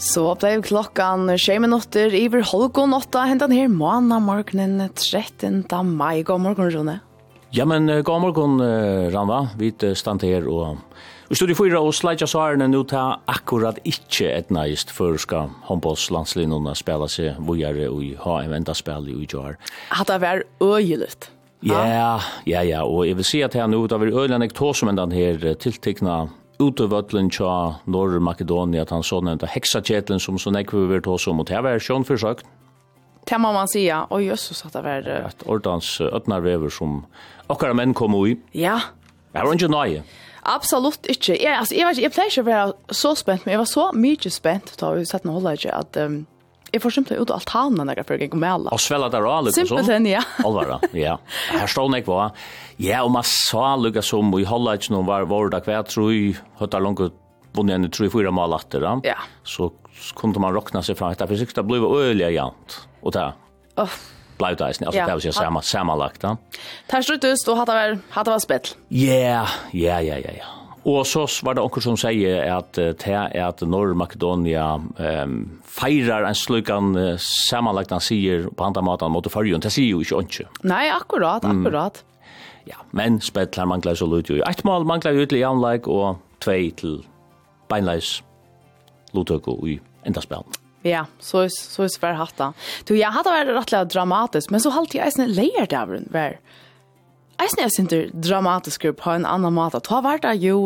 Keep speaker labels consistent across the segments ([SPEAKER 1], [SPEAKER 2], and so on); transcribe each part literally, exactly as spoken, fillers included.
[SPEAKER 1] Så blev klockan tjej minuter över halvgång åtta händan här måndag morgonen trettonde maj. God morgon, Rune.
[SPEAKER 2] Ja, men god morgon, Ranva. Vi stannar här och vi stod i fyra och slidja svarene nu till akkurat inte ett najst för ska handbollslandslinjerna spela sig vidare och ha en enda spel i år.
[SPEAKER 1] Att det var öjeligt.
[SPEAKER 2] Ja, ja, ja. Och jag vill säga att här nu det var öjligt tå som den här tilltäckna utovötlen tja norr Makedonia att han så nämnda hexaketlen som så nekve vi tå som och det var sjön försökt.
[SPEAKER 1] Det må man säga. Oj, Jesus att det var
[SPEAKER 2] ett ordans öppnarvever som åkara män kom i.
[SPEAKER 1] Ja.
[SPEAKER 2] Det var inte nöje.
[SPEAKER 1] Absolut inte. Jag, alltså, jag, jag pleier ikke å være så spent, men jeg var så mye spent da vi sett noe holdet at um, jeg får simpelthen ut av altanen når jeg får gå med alle.
[SPEAKER 2] Og svella der og alle,
[SPEAKER 1] simpelthen, ja.
[SPEAKER 2] Alvara, ja. Her stod jeg på. Ja, og man sa lukka som i holdet nå var vår dag hver, tror jeg, høtta langt vunnet en tror jeg fyra mål atter,
[SPEAKER 1] ja.
[SPEAKER 2] Så kunde man råkna seg fra, for sikkert det ble øyelig jant, og det
[SPEAKER 1] oh.
[SPEAKER 2] ble ut eisen, altså
[SPEAKER 1] ja.
[SPEAKER 2] det vil si samma, samanlagt, ja.
[SPEAKER 1] Tar slutt ut, og hadde det var, var spill.
[SPEAKER 2] Ja, ja, ja, ja, ja. Og så var det onker som sier at det er at Norr Makedonia um, feirar en slukan uh, samanlagt han sier på andre måten mot fargen. Det sier jo ikke åndsje.
[SPEAKER 1] Nei, akkurat, akkurat.
[SPEAKER 2] Mm. Ja, men spettlar mangler så lut jo. Ett mål mangler jo til Janleik og tvei til beinleis lutøko i enda spil.
[SPEAKER 1] Ja, så er så er svær hatta. Du, jeg hadde vært rettelig dramatisk, men så halte jeg eisne leier der var. Eisne er ikke dramatisk på en annan måte. Da var det jo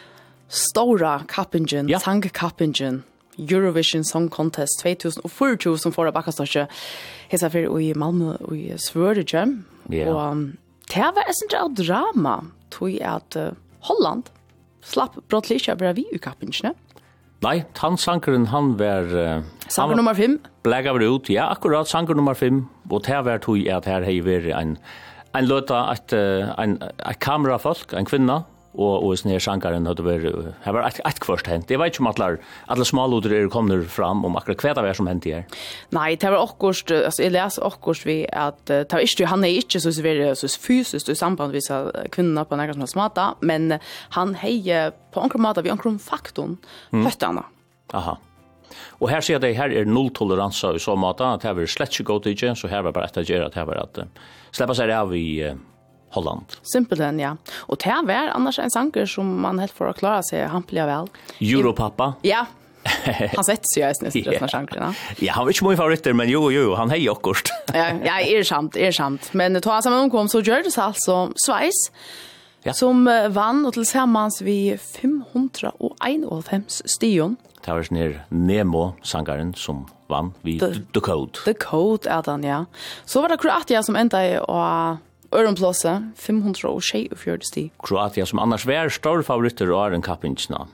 [SPEAKER 1] stora kappingen, ja. Sangkappingen, Eurovision Song Contest tjugohundrafyrtio som får det bakkastørste hesa for i Malmö og i Sverige.
[SPEAKER 2] Ja.
[SPEAKER 1] Og det var ikke av drama, tror jeg at uh, Holland slapp brottlisja være vi i kappingene.
[SPEAKER 2] Nei, han sankeren han var... Uh,
[SPEAKER 1] Sanker nummer fem.
[SPEAKER 2] Blegget var ut, ja, akkurat sanker nummer fem. Og det var tog at her har vært en... En løta at en et kamerafolk, en kvinna, og og sånne her sankaren hadde vært, her var et, et kvørst hent. Jeg vet ikke om at alle, alle småloder er kommer fram om akkurat hva det var som hent her.
[SPEAKER 1] Nei, det var akkurat, altså jeg leser akkurat vi at det var ikke, han er ikke så veldig så fysisk i samband med kvinnerna på nærmere smata, men han heier på akkurat måte, vi akkurat faktoren, mm. høtte han.
[SPEAKER 2] Aha. Og her sier de, her er nulltoleransa i så måte, at her var slett ikke godt ikke, så her var bare et av gjerne at her var at uh, slippe seg av i uh, Holland.
[SPEAKER 1] Simpelthen, ja. Og det var annars en sanger som man helt får å klare seg hampelig vel.
[SPEAKER 2] Europappa?
[SPEAKER 1] Ja. Han setter seg i snitt resten av sangerne.
[SPEAKER 2] Ja, han var ikke mye favoritter, men jo, jo, han heier akkurat.
[SPEAKER 1] ja, ja, er sant, er sant. Men to av sammen omkom, så gjør det seg altså Sveis, ja. Som uh, vann og tilsammans vi fem hundre og enoghalvfem stion.
[SPEAKER 2] Det var sånn her Nemo-sangaren som vann vid The, The Code.
[SPEAKER 1] The Code er den, ja. Så var det Kroatia som enda i å ørenplåse, fem hundre og tjuefjorda sti.
[SPEAKER 2] Kroatia som annars var stor favoritter og er en kappingsna.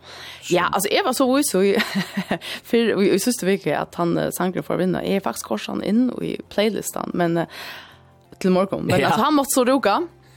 [SPEAKER 1] Ja, altså jeg var så vis og for vi synes det virkelig at han sangren får vinna. Jeg er faktisk korset han inn i playlistan, men til morgen. Men ja. Altså han måtte så ruka.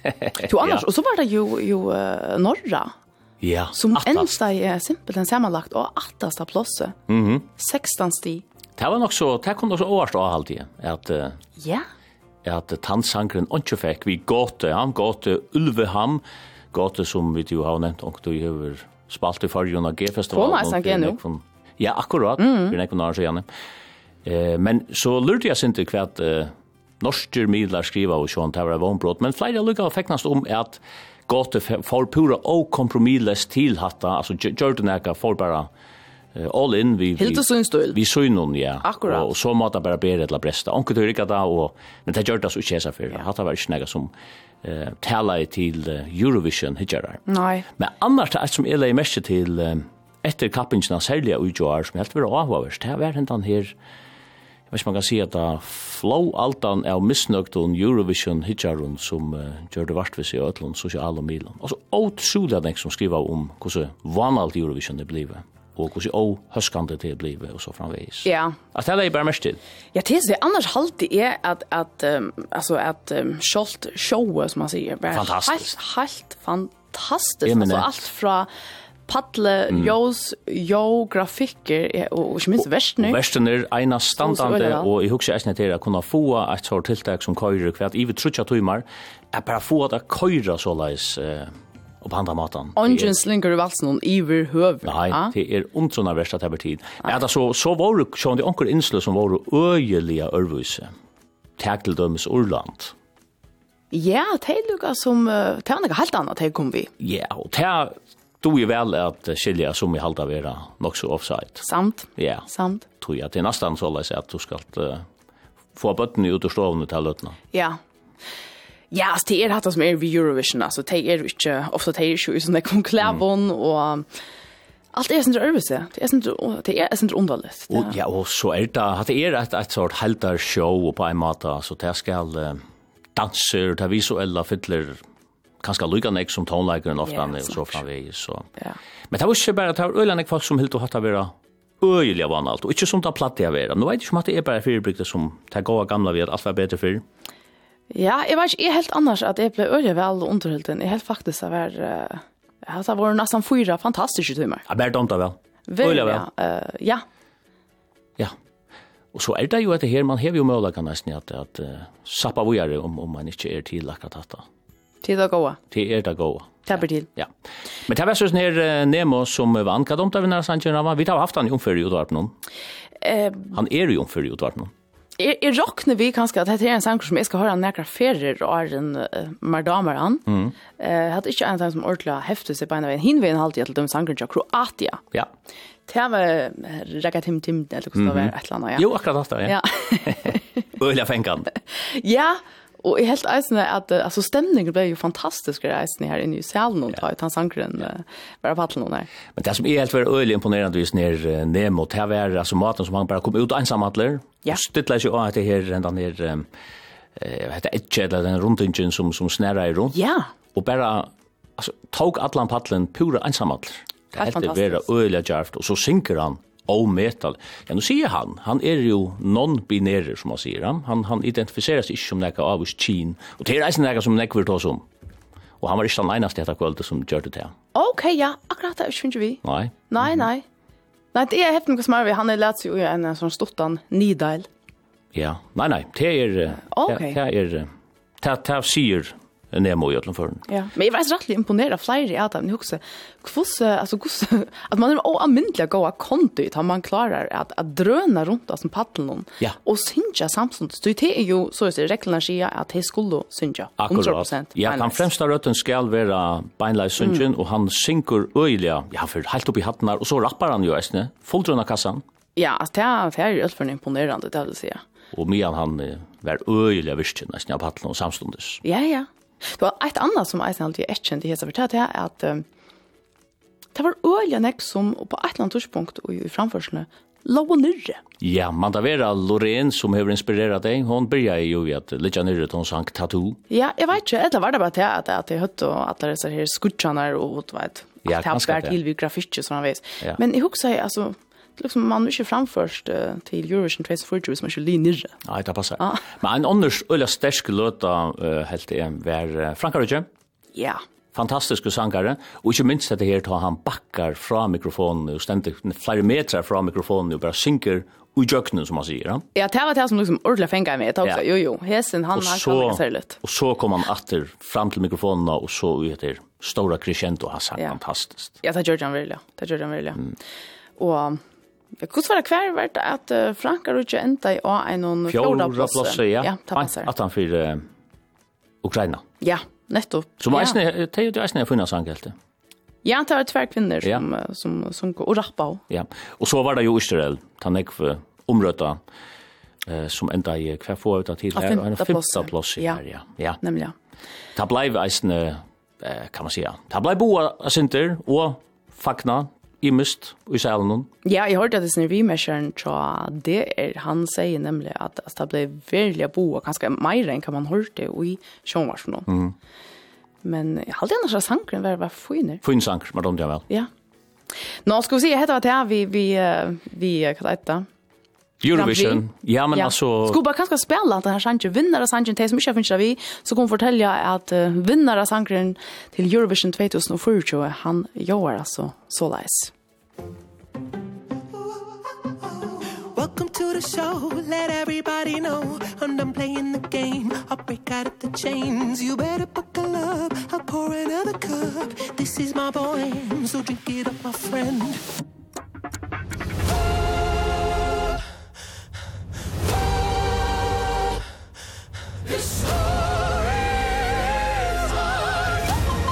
[SPEAKER 1] To annars, ja. Og så var det jo, jo uh, Norra.
[SPEAKER 2] Ja,
[SPEAKER 1] som enda er simpelthen sammenlagt og attasta plåse.
[SPEAKER 2] Mhm.
[SPEAKER 1] sexton sti.
[SPEAKER 2] Det var nok så, det kom nok så overstå av alltid, at uh,
[SPEAKER 1] ja.
[SPEAKER 2] At tannsangren ikke fikk vi gåte, ja, gåte Ulveham, gåte som vi jo har nevnt, og du har spalt i fargen av G-festivalen.
[SPEAKER 1] På meg sang jeg nå.
[SPEAKER 2] Ja, akkurat, mm. for nekken har siden. Uh, men så lurte jeg ikke hva at uh, norske midler skriver og sånn, det var vannbrott, men flere lykker fekknast om at gåte for pura og kompromillest til hatta, altså Jordaneka for bare uh, all in vi
[SPEAKER 1] helt synstol.
[SPEAKER 2] Vi synon, ja.
[SPEAKER 1] Akkurat.
[SPEAKER 2] Og, og så måtte bare bedre til å bresta. Onkel tror ikke da, og, men det gjør det så ikke for. Ja. Hatta var ikke noe som uh, taler til uh, Eurovision, ikke det?
[SPEAKER 1] Nei.
[SPEAKER 2] Men annars det er som jeg legger mest til uh, etter kappingsene særlige utgjør, som helt var avhåverst. Det har vært en her hvis man kan si at da flow altan er misnøgt om Eurovision hitjarun som uh, gjør det vart ved seg i øtlund, sosiale milen. Og så åtrolig at som skriver om hvordan vanalt Eurovision er blivet, og hvordan å høskande det er blivet, og så framveis.
[SPEAKER 1] Ja.
[SPEAKER 2] At det er bare mest til.
[SPEAKER 1] Ja, det er annars alltid er at, at, um, altså at um, kjolt showet, som man sier, er
[SPEAKER 2] fantastisk.
[SPEAKER 1] Helt, helt fantastisk. Altså alt fra paddle, mm. jós, jo, grafikker, og ikke minst verstener.
[SPEAKER 2] Og verstener, ena standande, og jeg husker eisne til å kunne få et sånt tiltak som køyrer, hver at i vi trutja tøymar, er bare få at det køyrer såleis, uh, och på andra maten.
[SPEAKER 1] Ungen slinker i valsen över huvud.
[SPEAKER 2] Nej, det är ontrona värst att det tid. Ja, det så så var det så det onkel inslu som var öjeliga örvuse. Täckteldömes Orland.
[SPEAKER 1] Ja, det är lukka som uh, det är något helt annat här kom vi.
[SPEAKER 2] Ja, och det då är väl att skilja som i halda vara nog så offside.
[SPEAKER 1] Sant.
[SPEAKER 2] Ja.
[SPEAKER 1] Sant.
[SPEAKER 2] Tror jag det är nästan så att säga att du ska uh, få botten ut och stå till lötna.
[SPEAKER 1] Ja. Ja, alltså, det är hatt som är vid Eurovision, alltså det är inte ofta det är ju sån där konklavon och allt är sånt örvelse. Det är sånt det är sånt underligt.
[SPEAKER 2] Och ja, och så är det att det är ett ett sort haltar show på en måte så det ska uh, danser, det visuella fyller kanske lika nek som tonläkaren ofta yeah, och så framvägs så. Ja. Men det var inte bara att det var öliga folk som helt och hatt att vara öliga vanalt och inte som det platt jag vara. Nu vet jag som att det är bara fyrbryggte som det går gamla vid allt var bättre för.
[SPEAKER 1] Ja, jag vet inte helt annars att det blev öliga väl underhållten. Det är helt faktiskt att vara uh, att det var nästan fyra fantastiska timmar.
[SPEAKER 2] Ja, bara dumt väl.
[SPEAKER 1] Öliga väl. Uh, ja.
[SPEAKER 2] Ja. Och så är det ju att det här man har ju möjligheten nästan att att uh, sappa vidare om om man inte är till att ta.
[SPEAKER 1] Till att gå.
[SPEAKER 2] Till är det gå.
[SPEAKER 1] Tapper till.
[SPEAKER 2] Ja. Men det var så när Nemo som vann kan de ta vinna Sanchez. Vi har haft han ungefär i utvarp någon. Eh han är ju ungefär i utvarp någon.
[SPEAKER 1] Är är rockne vi kanske att det är en sång som jag ska höra några färger och en uh, Mardamaran. Mm. Eh hade inte en sång som ordla häftigt sig på en hinvin halt till de sånger jag Kroatia.
[SPEAKER 2] Ja.
[SPEAKER 1] Det var räcka tim tim eller så var ett landa ja.
[SPEAKER 2] Jo, akkurat det ja. Ja. Öliga fänkan.
[SPEAKER 1] Ja. Och är helt ärsne att alltså stämningen blev ju fantastisk i reisen här inne i salen och ta ut han sankren bara på någon där.
[SPEAKER 2] Men det som är helt väldigt öliga imponerande vis ner Nemo det var alltså maten som han bara kom ut ensam allir.
[SPEAKER 1] Ja.
[SPEAKER 2] Stilla sig att det här ända ner eh heter ett eller den rundingen som som snärrar runt.
[SPEAKER 1] Ja.
[SPEAKER 2] Och bara alltså tog Atlant pallen pura ensam allir. Det är helt väldigt öliga djärft och så synker han och metal. Ja, nu säger han, han är ju non-binär som man säger. Han han, han identifierar sig inte som några av oss kin. Och det är inte några som nekver tar som. Och han var inte den enaste detta kvället som gjorde det.
[SPEAKER 1] Okej, okay, ja, akkurat det finns vi.
[SPEAKER 2] Nej.
[SPEAKER 1] Nej, mm. nej. Nej, det är helt mycket smarvi. Han är lärt sig ju en sån stottan Nidal.
[SPEAKER 2] Ja, nej, nej. Det är...
[SPEAKER 1] Okej.
[SPEAKER 2] Det är... Det är sier Nemo i för.
[SPEAKER 1] Ja, men jag var rätt imponerad fler av dem. Också hur alltså hur att man är oamintliga goda kontot har man klarar att att dröna runt som paddeln
[SPEAKER 2] ja.
[SPEAKER 1] Och synja samtidigt. Så det är ju så att reglerna säger att det skulle synja hundra procent.
[SPEAKER 2] Ja, han främsta rötten ska vara beinleis synjen mm. och han synker öliga. Ja, för helt upp i hatten och så rappar han ju nästan fulldröna kassan.
[SPEAKER 1] Ja, alltså det är det är ju för imponerande det vill säga.
[SPEAKER 2] Och medan han var öliga visst nästan av paddeln och samstundes.
[SPEAKER 1] Ja, ja. Det var ett annat som jag alltid är känt i hela förtalet är att um, det var öliga näck som på ett eller touchpunkt och i framförseln låg nere.
[SPEAKER 2] Ja, man där var Loreen som har inspirerat dig. Hon började ju att ligga nere till hon sang Tattoo.
[SPEAKER 1] Ja, jag vet inte. Det var det bara till att att det hött och att det är så här skuttarna och vad vet.
[SPEAKER 2] Ja,
[SPEAKER 1] kanske det till vi grafik som man vet.
[SPEAKER 2] Ja.
[SPEAKER 1] Men jag husar alltså liksom man inte framförst uh, till Eurovision tjugohundrafyrtio som är ju nere.
[SPEAKER 2] Ja, det passar. Ah. Men en annars öliga stark låta uh, helt är var uh, Frankrike.
[SPEAKER 1] Ja.
[SPEAKER 2] Fantastiska sångare och inte minst att det här tar han backar från mikrofonen och ständigt flera meter från mikrofonen och bara synker och jöknen som man säger. Ja,
[SPEAKER 1] ja det var det som liksom ordentligt fängade med också. Ja. Jo, jo. Hesen, han, han kan lägga sig lite.
[SPEAKER 2] Och så kom han åter fram till mikrofonen och så heter stora crescendo har sagt ja. Fantastiskt.
[SPEAKER 1] Ja, det gör han väl. Det gör han väl. Mm. Och jag kunde svara kvar vart att uh, Frankrike ända i en fjärde plats.
[SPEAKER 2] Ja,
[SPEAKER 1] ja
[SPEAKER 2] att han för uh, Ukraina.
[SPEAKER 1] Ja. Nettopp.
[SPEAKER 2] Så var det är det är ju funna sånghelte.
[SPEAKER 1] Ja, det var två kvinnor
[SPEAKER 2] ja.
[SPEAKER 1] som som som och rappa.
[SPEAKER 2] Ja. Och så var det ju Israel, tanek för omröta eh som ända i kvar få ut till här en femte plats
[SPEAKER 1] ja.
[SPEAKER 2] ja. Ja.
[SPEAKER 1] Nämligen.
[SPEAKER 2] Det blev eisne eh kan man säga. Det blev boa center och fakna i mist i salen.
[SPEAKER 1] Ja, jag hörde att det är remesharen tror det är han säger nämligen att att det blev verkligen boa ganska mer än kan man hörte i sjönvarsen. Mm. Men jag hade annars sankren var var finner.
[SPEAKER 2] Fin sank, men de väl.
[SPEAKER 1] Ja. Nå ska vi se heter det här vi vi vi kan detta.
[SPEAKER 2] Eurovision. Ja, men ja. Alltså
[SPEAKER 1] ska bara kanske spela den här sanken vinnare sanken till som jag finns vi så kommer fortälja att uh, vinnare sankren till Eurovision tjugohundrafyrtio han gör alltså så läs.
[SPEAKER 3] What Welcome to the show, let everybody know I'm done playing the game, I'll break out of the chains. You better buckle up, I'll pour another cup. This is my poem, so drink it up, my friend. This story is mine.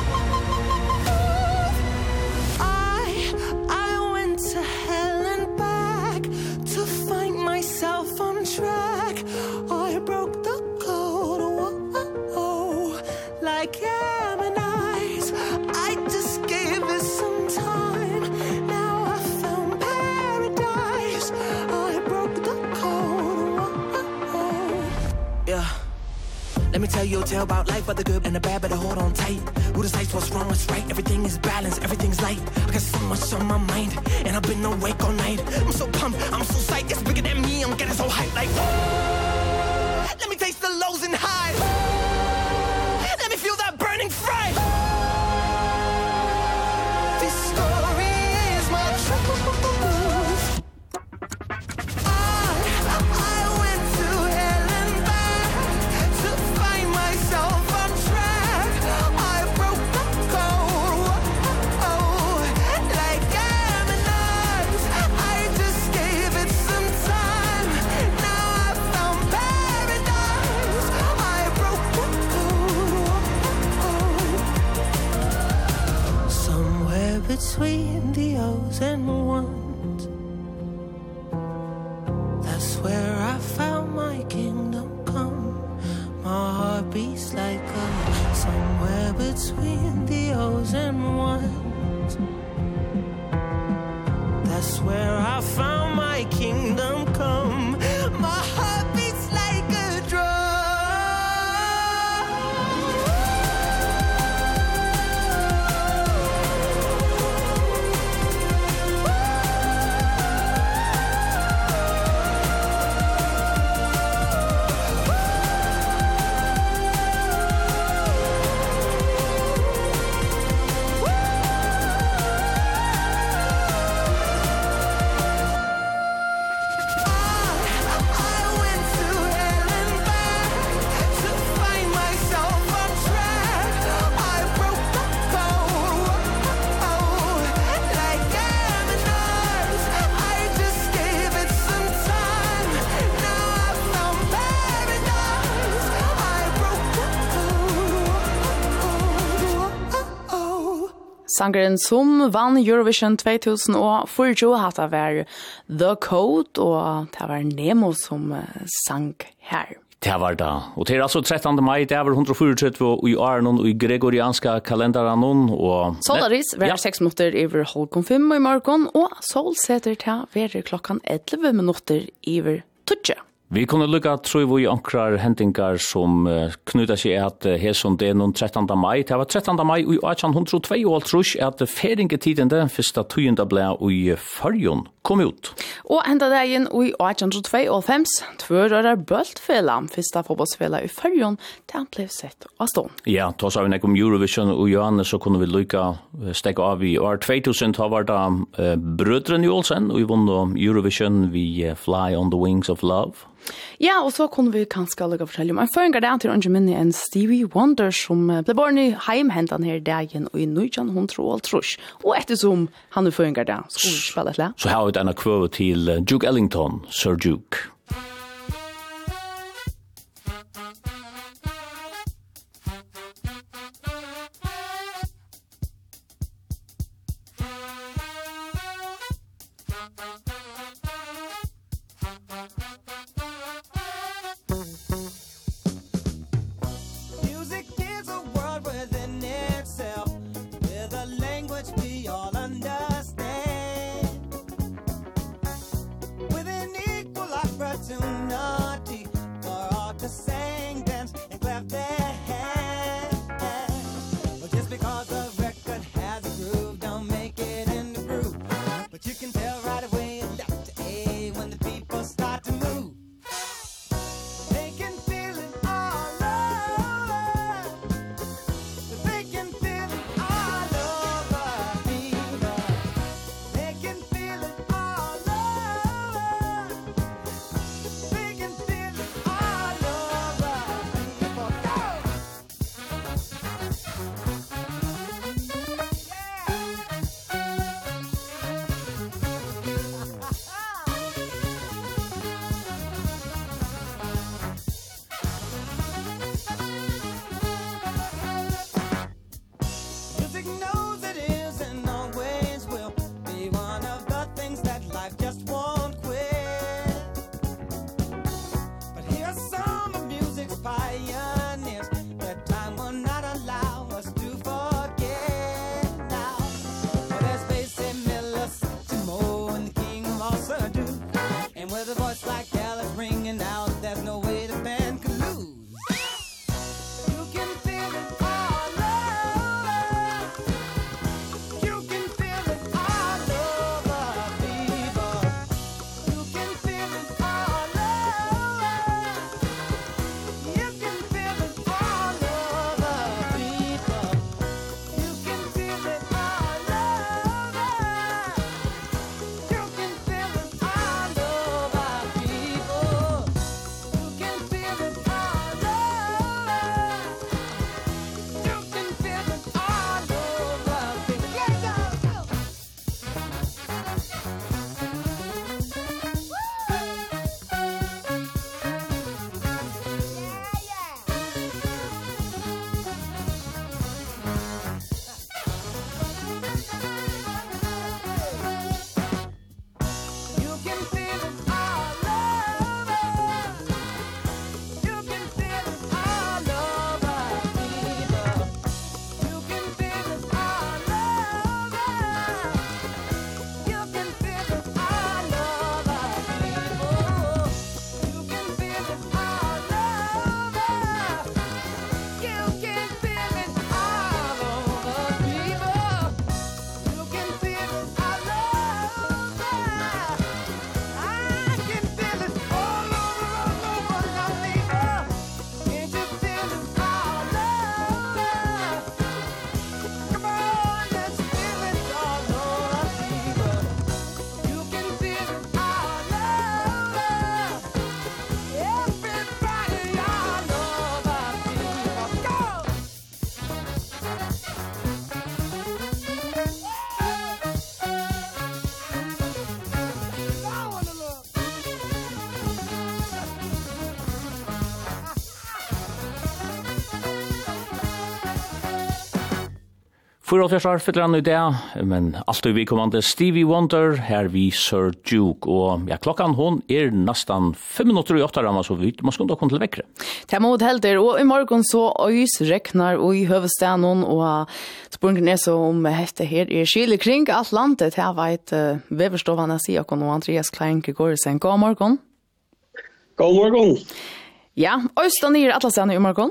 [SPEAKER 3] I, I went to hell and back to find myself on track. I broke the code, whoa, like Ammonites. I just gave it some time. Now I found paradise. I broke the code, whoa. Yeah. Let me tell you a tale about life, but the good and the bad, better hold on tight. Who decides what's wrong, what's right? Everything is balanced, everything's light. I got so much on my mind, and I've been awake all night. I'm so pumped, I'm so psyched, it's bigger than me. I'm getting so hyped like, oh, let me taste the lows and highs. Let me feel that burning fright. This story is my truth. I, I went to hell and back to find myself on track. I broke the code, oh, like Ammonites. I just gave it some time. Now I found paradise. I broke the code, oh. Somewhere between the O's and ones, that's where I found my kingdom come. My heart beats like a somewhere between the O's and ones. That's where I found my kingdom come. My heart beats like a drum. I went to hell and back to find myself on track. I broke the code, oh, like Ammonites. I just gave it some time. Now I found paradise. I broke the code, oh, oh.
[SPEAKER 1] Sangren som vann Eurovision tjugohundrafyrtio hata var The Code, og det var Nemo som uh, sang her.
[SPEAKER 2] Det var det. Og det er altså trettande mai, det er vel hundrafyrtio i Arnon og i gregorianska kalenderen. Og
[SPEAKER 1] Solaris var
[SPEAKER 2] Ja.
[SPEAKER 1] seks minutter over halvkom fem i morgen, og Sol setter til være klokkan elleve minutter over tutje.
[SPEAKER 2] vi kunne lukka tror vi ankrar hentingar som uh, knyta seg at uh, her som det er noen trettande mai. Det var trettande mai i attenhundratvåogtrus at feringetidende første tyende ble i Førjon kom ut.
[SPEAKER 1] Og enda dagen i attenhundratvåogfem, tvørører Bøltfela, første fotballsfela i Førjon, det han ble sett av stånd.
[SPEAKER 2] Ja, då sa vi nek om Eurovision og Johannes, så kunne vi lukka uh, stekka av i år tvåtusen, da var det uh, Brødren Jolsen, og vi vunnet Eurovision vi uh, Fly on the Wings of Love.
[SPEAKER 1] Ja, og så kunne vi kanskje lukka fortelle om en føringer der til Unge Minni en Stevie Wonder som uh, ble born i heimhentan her dagen i nittenhundraåttrus. Og ettersom han er føringer der, så skulle vi spille et le.
[SPEAKER 2] Så har vi denne kvøve til uh, Duke Ellington, Sir Duke.
[SPEAKER 4] Music is a world within itself, with a language we all understand, with an equal opportunity.
[SPEAKER 2] For å fjerde fyller han i det, men alltid vi kommande Stevie Wonder, her vi Sir Duke, og ja, klokkan hon er nesten fem minutter i åtta rammer, så vi må skunde komme til vekkere.
[SPEAKER 1] Det er mot helter, og i morgen så øys reknar og i høvestanen, og spørningen er så om dette her er skyldig kring alt landet, jeg vet uh, Veverstovanne sier og Andreas Klein Gregorisen. God morgen.
[SPEAKER 5] God morgen.
[SPEAKER 1] Ja, øysten er atlasene i morgen.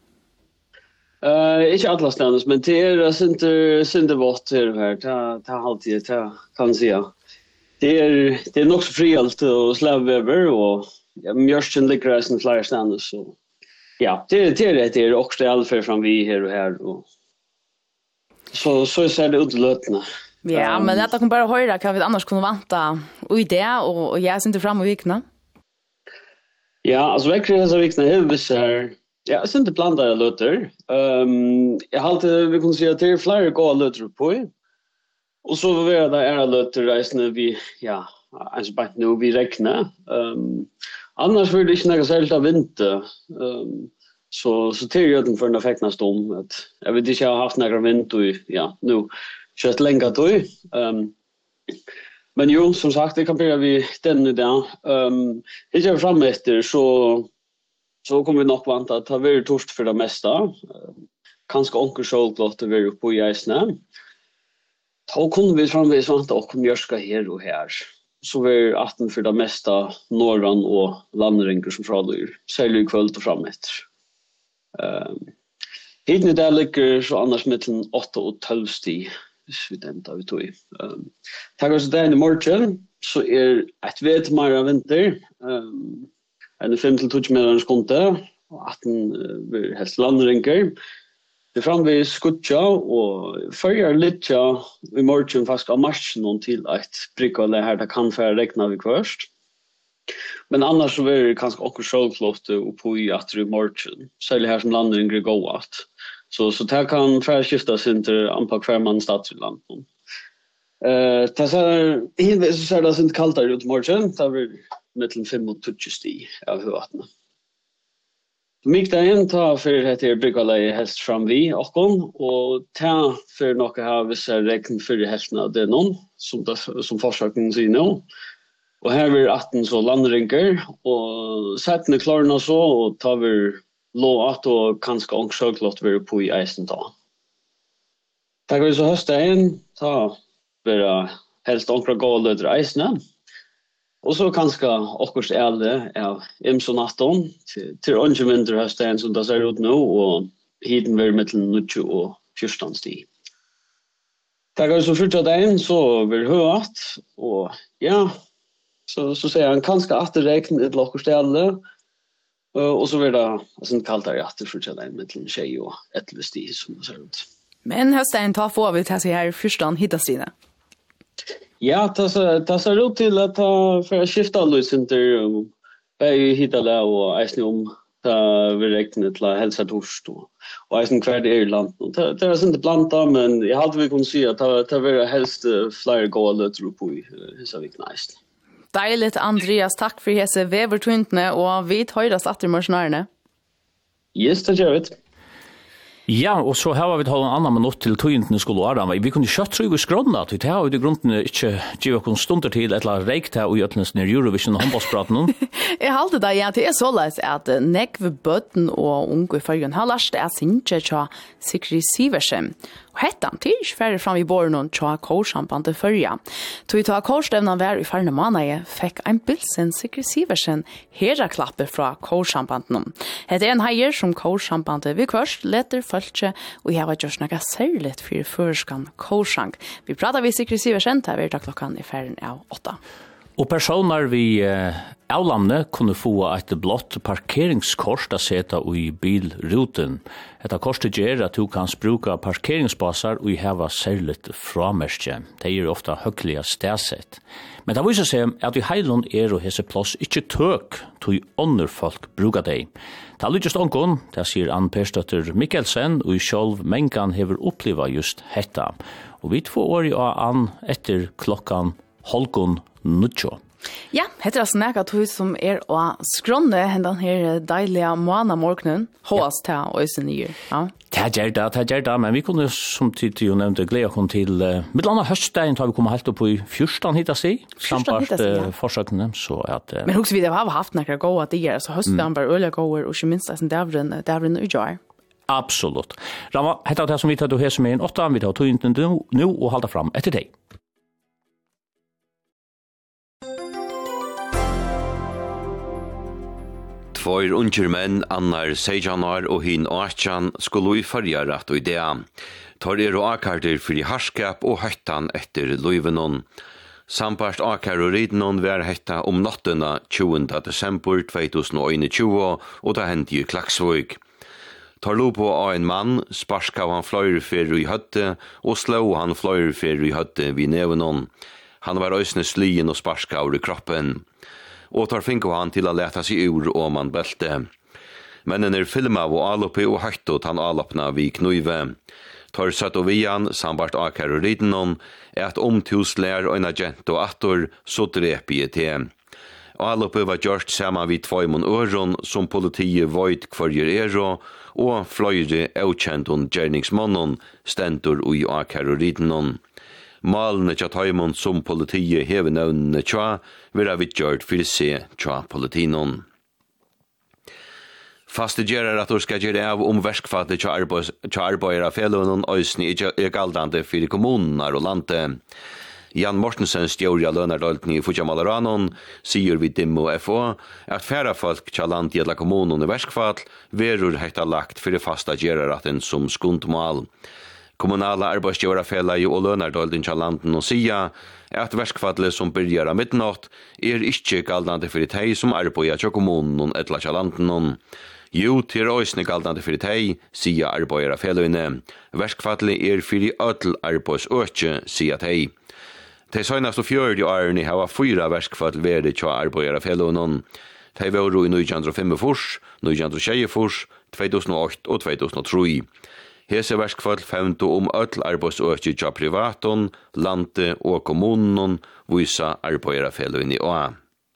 [SPEAKER 5] Uh, ikke alle stedene, men det er syndevått her, det er alltid, det kan jeg si. Det er, det er nok så frialt å slave over, og ja, mjørsten ligger reisen flere stedene, så ja, det, det er det, er også det alfer fram vi her og her, og så, så ser det utløtende.
[SPEAKER 1] Ja, um, men dette kan bare høre hva vi annars kunne vante og i det, og, og jeg synes fram i vikene.
[SPEAKER 5] Ja, altså vekkere disse vikene er visse her. Ja, jeg synes det blandade løter. Um, jeg har alltid, vi kan si at det er flere gode løter på. Og så var det er løter reisende vi, ja, altså bare nå vi regner. Um, annars vil det ikke noe særlig av vinter. Um, så, så til gjør den for den effekten om. At jeg vet ikke, jeg har haft noe vinter, ja, nå kjøtt lenge til. Um, men jo, som sagt, det kan bli vi den i dag. Um, ikke jeg fremme etter, så så kommer vi nok vant at det har vært torst for det meste. Kanskje onker sjålklott har vært oppe i eisene. Da kunne vi framvis vant at vi gjør skal her og her. Så var atten for det meste Norran og landringer som fradyr. Særlig kvöld og frametter. Um, Hitten i det ligger så annars mellom åtta og tolv sti. Hvis vi den tar vi tog i. Um, Takk også dagen i morgen, så er et vet mer av vinter. Um, En fem til tolv meter skunde, og atten blir helst landringer. Det framvis skutja, og førjer litt ja, i morgen faktisk av marsjen til et bryggjale her, det kan være regna vi først. Men annars så blir det kanskje også sjølflott oppe i atter i morgen, særlig her som landringer går at. Så, så det kan være skiftet sin til anpå hver mann stat i landet. Uh, det er hinvis så er det sin kaltere ut i morgen, det blir mellom fem og tjugo sti av høvatene. Mikdagen tar for dette bryggaleie helst fram vi okkon, og ta for noe her hvis jeg regner for helsten av det noen, som, som forsøken sier nå. Og her blir atten så landringer, og settene klarene så, og tar vi låt og kanskje ångsjøklott vi på i eisen da. Takk vi så høstdagen, ta blir helst ångre gåløter eisene, og så kanskje okkurs elde av imsonatton til, til åndsje mindre høstdagen som det ser ut nå, og hiten blir mellom nitjo og fjorton sti. Takk vi så fortsatt dagen, så blir høyat, og ja, så, så sier han kanskje at det regner et okkurs elde, og så blir det sånn kaldt der at det fortsatt dagen mellom tjei og etter sti som det ser ut.
[SPEAKER 1] Men høstdagen tar få vi til seg her fjorton hittastine.
[SPEAKER 5] Ja, det ser ut til at det får skifte løsenter, bare hitta det og eisen om det vi regner til helse torst og eisen hver det er i landet. Det, det er ikke blant da, men jeg hadde vi kunne si at det, det vil helst flere gående løter på i Husavik Neist.
[SPEAKER 1] Deiligt, Andreas. Takk for hese vevertøyntene, og vi høyres atter morsnarene.
[SPEAKER 5] Yes, det gjør vi.
[SPEAKER 2] Ja, og så har vi tatt en annen minutt til tøyntene skulle være. Vi kunne kjøtt tror vi skrådene, at vi har jo i grunden ikke givet oss stunder til et eller reikt her og gjøtnes ned Eurovision og håndballspraten.
[SPEAKER 1] Jeg halte det, ja, det er så løs at nekve bøtten og unge i følgen har lært det at synge til Sigrid Siversen. Og hette han til ikke ferdig frem i båren til kårsampan til førja. Til vi tar kårstevnen hver i ferne måneder, fikk en bilsen Sigrid Siversen heraklappe fra kårsampanten. Hette er en heier som kårsampanten vi først leter følge, og jeg har gjort noe særlig for førskan kårsang. Vi prater vi Sigrid Siversen til vi tar klokken i ferden av åtta.
[SPEAKER 2] Og personer vi eh, avlamne kunne få et blått parkeringskort å sette i bilruten. Dette kortet gjør at du kan bruke parkeringsbaser og heve særlig framerske. Det er ofte høylige stedsett. Men det viser seg at i Heilund er og hese plass ikke tøk til andre folk bruker det. Det er litt just ångon, det sier Ann Perstøtter Mikkelsen, og i selv mengan hever oppleva just hetta. Og vi får år i Ann etter klokkan Holkon Nucho.
[SPEAKER 1] Ja, heter det snakka tog som er å skronne den her deilige månedmorgenen, hås til og i sin nye. Ja.
[SPEAKER 2] Det er gjerne, det er gjerne, men vi kunne som tid jo nevnte glede oss til uh, mitt andre høstdagen, da vi kommer helt opp i fjørstan hit å si, samt uh, forsøkene, så at... Uh,
[SPEAKER 1] men husk vi, det har haft noen gode dier, så høstdagen mm. bare øye gode, og ikke minst det er en utgjør.
[SPEAKER 2] Absolutt. Rama, hette det som vi tar du her som er en åtta, vi tar tog inn nå og halda fram etter deg.
[SPEAKER 6] Tvær unger menn, annar seijanar og hin åtjan, skulle i farja rett og idea. Tar er og akarter fyrir harskap og høttan etter luivenon. Sampart akar og ridenon var hetta om nattena tjuende desember tjugohundratjugo og da hendte i Klaksvøk. Tar lo på av en mann, sparskav han fløyrefer i høtte og slå han fløyrefer i høtte vid nevenon. Han var øysne slien og sparskav i kroppen. Og tar finko han til å leta seg ur om han belte. Mennen er filma av aloppi og høytot han alopna vid knuive. Tar satt og vian, sambart akar og ridenon, et omtuslær og en agent og attor, så drepi i te. Aloppi var gjørst saman vid tvoimon øron, som politiet void kvarjer ero, og fløyre eukjenton gjerningsmånon, stendur ui akar og ridenon. Malene tja taimon som politiet hever nøvnene tja, vil ha vidgjørt for se tja politinon. Faste gjerar at du skal gjøre av om verskfattet tja arbeidere av fellonen øysene er galdande for kommuner og landet. Jan Mortensen, stjåri av lønardalten i Fujamalaраnon, sier vid Dimmo F O at færre folk tja land gjedla kommunen i verskfatt verur hekta lagt for fasta gjeraraten som skundmal. Kommunala arbeidsgjørafella og lønardalden tja landen og sia at verskfallet som byrjar av midnatt er ikkje galdande for tei som arbeider tja kommunen etla tja landen. Jo, til er òsne galdande for tei, sia arbeiderafellene. Verskfallet er fyrir ödel arbeidsøkje, sia tei. Tei søgnast og fjördi årene hava fyra verskfall veri tja arbeiderafellene. Tei var i nittenhundrafemogfyrst, nittenhundratjugofyrst, två tusen og åtta og två tusen og tre. Hese verskfall femte om öll arbeidsøkje tja privaton, lande og kommunen, vysa arbeiderafellene og.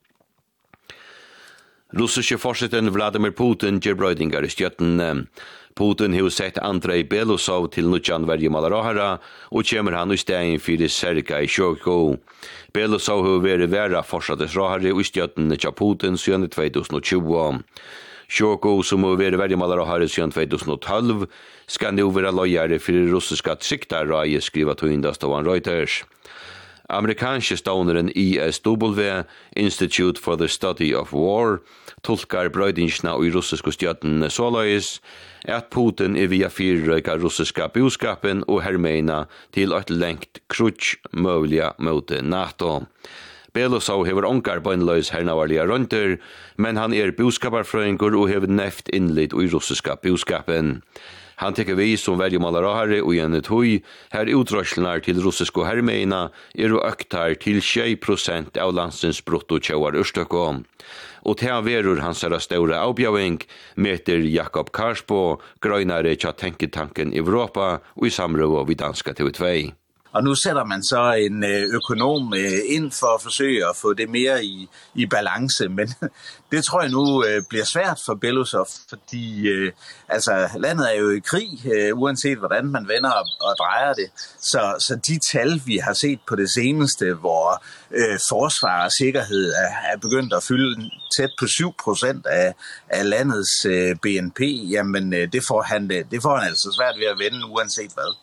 [SPEAKER 6] Russiske forseten Vladimir Putin gjør brøydingar i stjøtten. Putin har sett Andrei Belousov til nutjan verje Malarahara, og kommer han i stegen fyrir Sergei Shoigu. Belousov har vært vera forsattes rahare i stjøtten tja Putin siden två tusen og tjugo. Shoigu, som har vært verje Malarahara siden två tusen og tolv, skal nu være løyere fyrir russiska triktarraie, skriva tøyndast av Reuters. Amerikanske stoneren I S W, Institute for the Study of War, tolkar brøydingsna i russiske stjøtten såleis, at Putin er via fyrrøyka russiska bioskapen og hermeina til et lengt krutsk møvliga mot NATO. Belousov hever onkar bøynløys hernavarliga rønter, men han er bioskaparfrøyngur og hever neft innlitt i russiska bioskapen. Han tekker vi som verje Malarahare og gjerne tøy, her utrøslenar til russiske hermeina er og øktar til tjei prosent av landsens brutto tjauar urstøkko. Og til han verur hans er større avbjøving, meter Jakob Karsbo, grøynare tja tenketanken Europa og i samrøv vid danska T V två.
[SPEAKER 7] Og nu sætter man så en økonom ind for at forsøge at få det mere i, i balance, men det tror jeg nu bliver svært for Belousov, fordi altså, landet er jo i krig, uanset hvordan man vender og, og drejer det. Så, så de tal, vi har set på det seneste, hvor øh, forsvar og sikkerhed er, er begyndt at fylde tæt på syv procent af, af landets øh, B N P, jamen det får, han, det får han altså svært ved at vende, uanset hvad.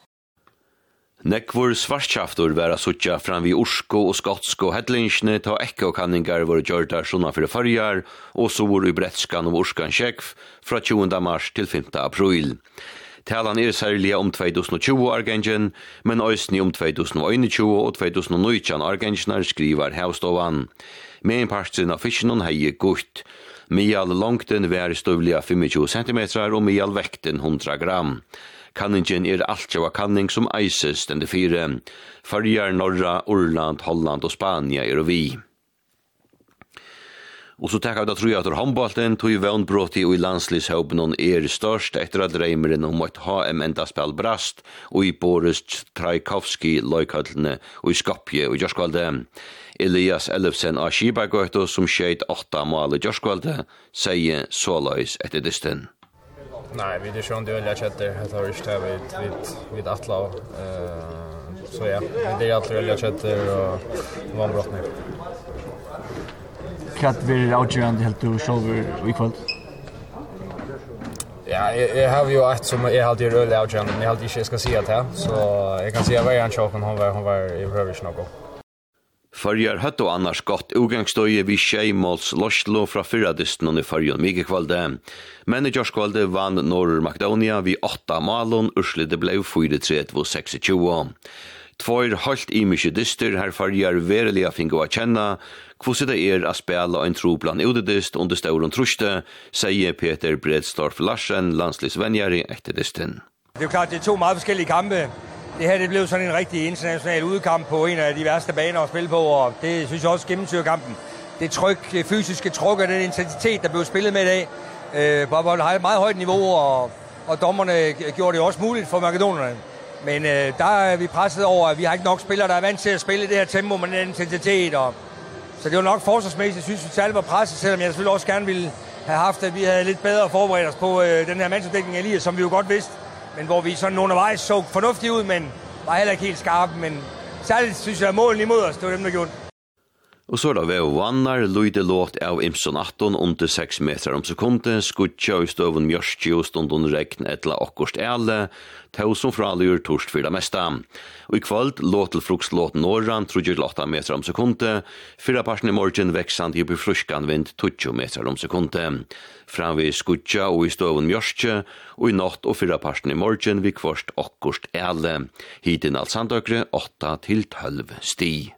[SPEAKER 6] Nekvor svartskjaftor vera suttja fram vi orsko og skotsko hedlingsne ta ekko kanningar vore gjørda sjona fyrir farjar og så vore i brettskan om orskan sjekv fra tjuende mars til femte april. Talan er særlig om två tusen og tjugo argengen, men òsni om två tusen og einogtjugo og två tusen og nitton argengenar skrivar Hevstovan. Med partsin av fiskenon hei gutt. Mial longten var støvliga tjugofem centimeter og mial vekten hundra gram. Kanningen er alt av kanning som eises den fire. Farjar, Norra, Orland, Holland og Spania er og vi. Og så takkar vi da tror jeg at håndbolten tog vannbrott i landslishåpen er størst etter at dreimeren om et H M-endaspel brast og i Boris Trajkovski-løykallene og i Skopje og Gjørskvalde. Elias Ellefsen av Skibagøyto som skjeit åtta mål i Gjørskvalde sier såløys etter dysten.
[SPEAKER 8] Nei, vi er ikke øyelig kjetter. Jeg tar ikke det vid, vid atla. Uh, så ja, det er alltid øyelig kjetter og vannbrottene.
[SPEAKER 9] Hva blir avgjørende helt du selv i kveld?
[SPEAKER 8] Ja, jeg, jeg har jo et som jeg alltid er øyelig avgjørende, men jeg alltid ikke skal si det her. Så jeg kan si at hver en kjøkken, hun var, hun var i prøver ikke noe.
[SPEAKER 6] Førjar høtt og annars godt utgangsstøye vi Sjeimols Loslo fra fyrradisten og i førjon Mikekvalde. Men i Gjørskvalde vann Norr Makedonia vi åtta malon, urslitet ble fire tre seksogtjue. Tvær halt i mykje dyster her førjar verilig fingo a kjenna, hvordan det er å spela en troplan udedist under stauren truste, sier Peter Bredstorff Larsen, landslivsvenjare etter dysten.
[SPEAKER 10] Det er jo klart, det er to meget forskellige kampe. Det her det blev sådan en rigtig international udkamp på en af de værste baner at spille på, og det synes jeg også gennemsyrer kampen. Det tryk, det fysiske tryk og den intensitet, der blev spillet med i dag, øh, på et meget højt niveau, og, og dommerne gjorde det også muligt for makedonerne. Men øh, der er vi presset over, at vi har ikke nok spillere, der er vant til at spille det her tempo med den intensitet. Og, så det var nok forsvarsmæssigt, synes vi særligt var presset, selvom jeg selvfølgelig også gerne ville have haft, at vi havde lidt bedre forberedt os på øh, den her mandsopdækning af Elias, som vi jo godt vidste. Men hvor vi sådan undervejs så fornuftigt ud, men var heller ikke helt skarpe. Men særligt synes jeg, at målen imod os, det var dem, der gjorde.
[SPEAKER 6] Og så er det ved vannar, lyde låt av Imson atton under seks meter om sekundet, skutja i støven mjørstje og stunden regn etla okkurst æle, tau som fralir torst for det meste. Og i kveld låt til fruks låt norran, trudjer til åtta meter om sekundet, fyra parten i morgen veksand i befruskan vind tjugo meter om sekundet. Fram vi skutja og i støven mjørstje, og i natt og fyra parten i morgen vi kvarst okkurst æle. Hiten alt sandøkre, åtta til tolv sti.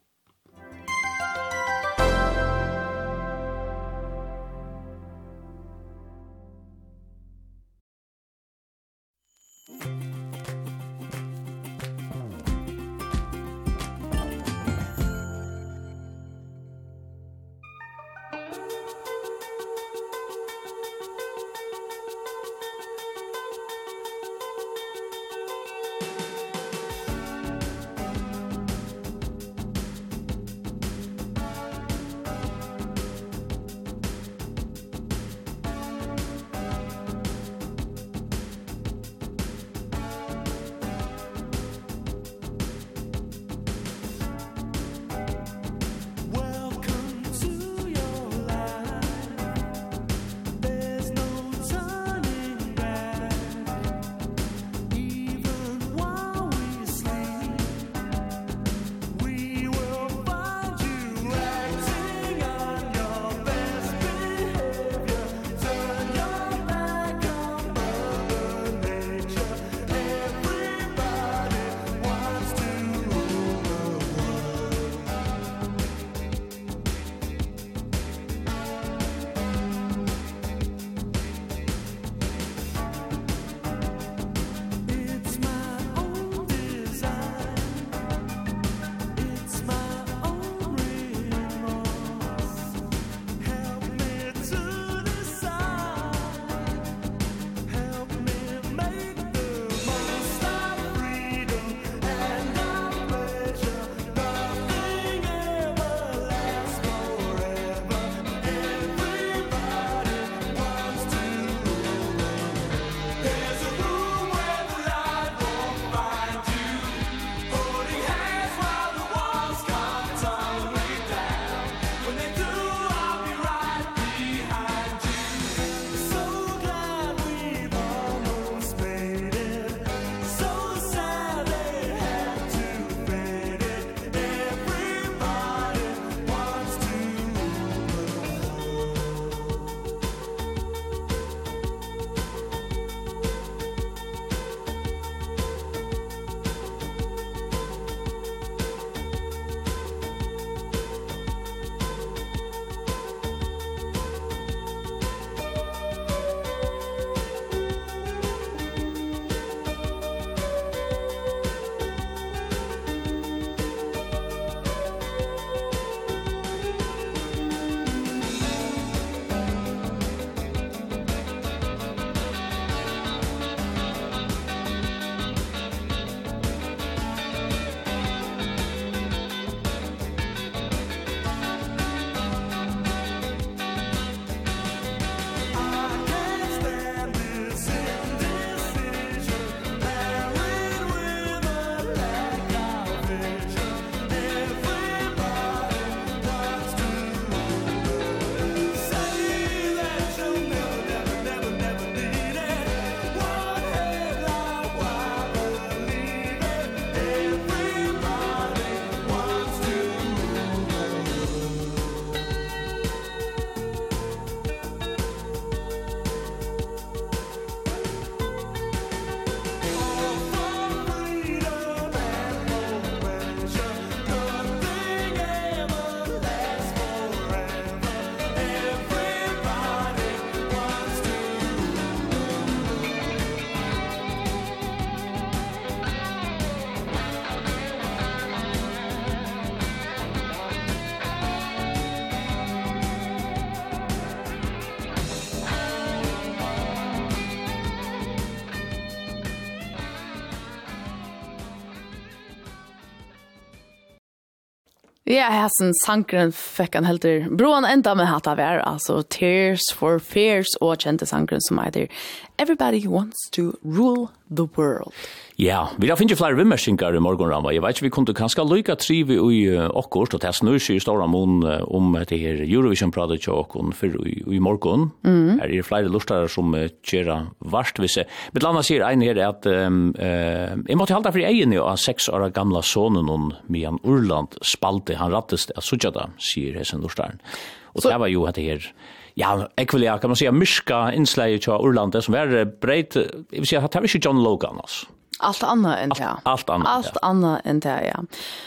[SPEAKER 1] Ja, Hassen sankren fick han helter. Broan enda med hatta vär alltså Tears for Fears och kände sankren som heter Everybody Wants to Rule the World.
[SPEAKER 2] Ja, vi har finnet flere vimmersinker I morgenramma. Jeg vet ikke, vi kunne kanskje lykke trive i okkurst, og det snur seg I stora mån om det her Eurovision-pratet til okkun for i morgen.
[SPEAKER 1] Mm.
[SPEAKER 2] Her er flere lustare som kjører vart visse. Men landa sier en her at um, uh, jeg måtte halda for egen av seks år gamla sonen om Mian Urland spalte, han rattest av Sujata, sier hessen lustaren. Og det var jo at det her ja, ekvelia, kan man säga, myska inslag til Urland, det som er breit, jeg vil si at det var ikke John Logan, altså.
[SPEAKER 1] Allt annat än det.
[SPEAKER 2] Allt annat.
[SPEAKER 1] Allt annat än det, ja.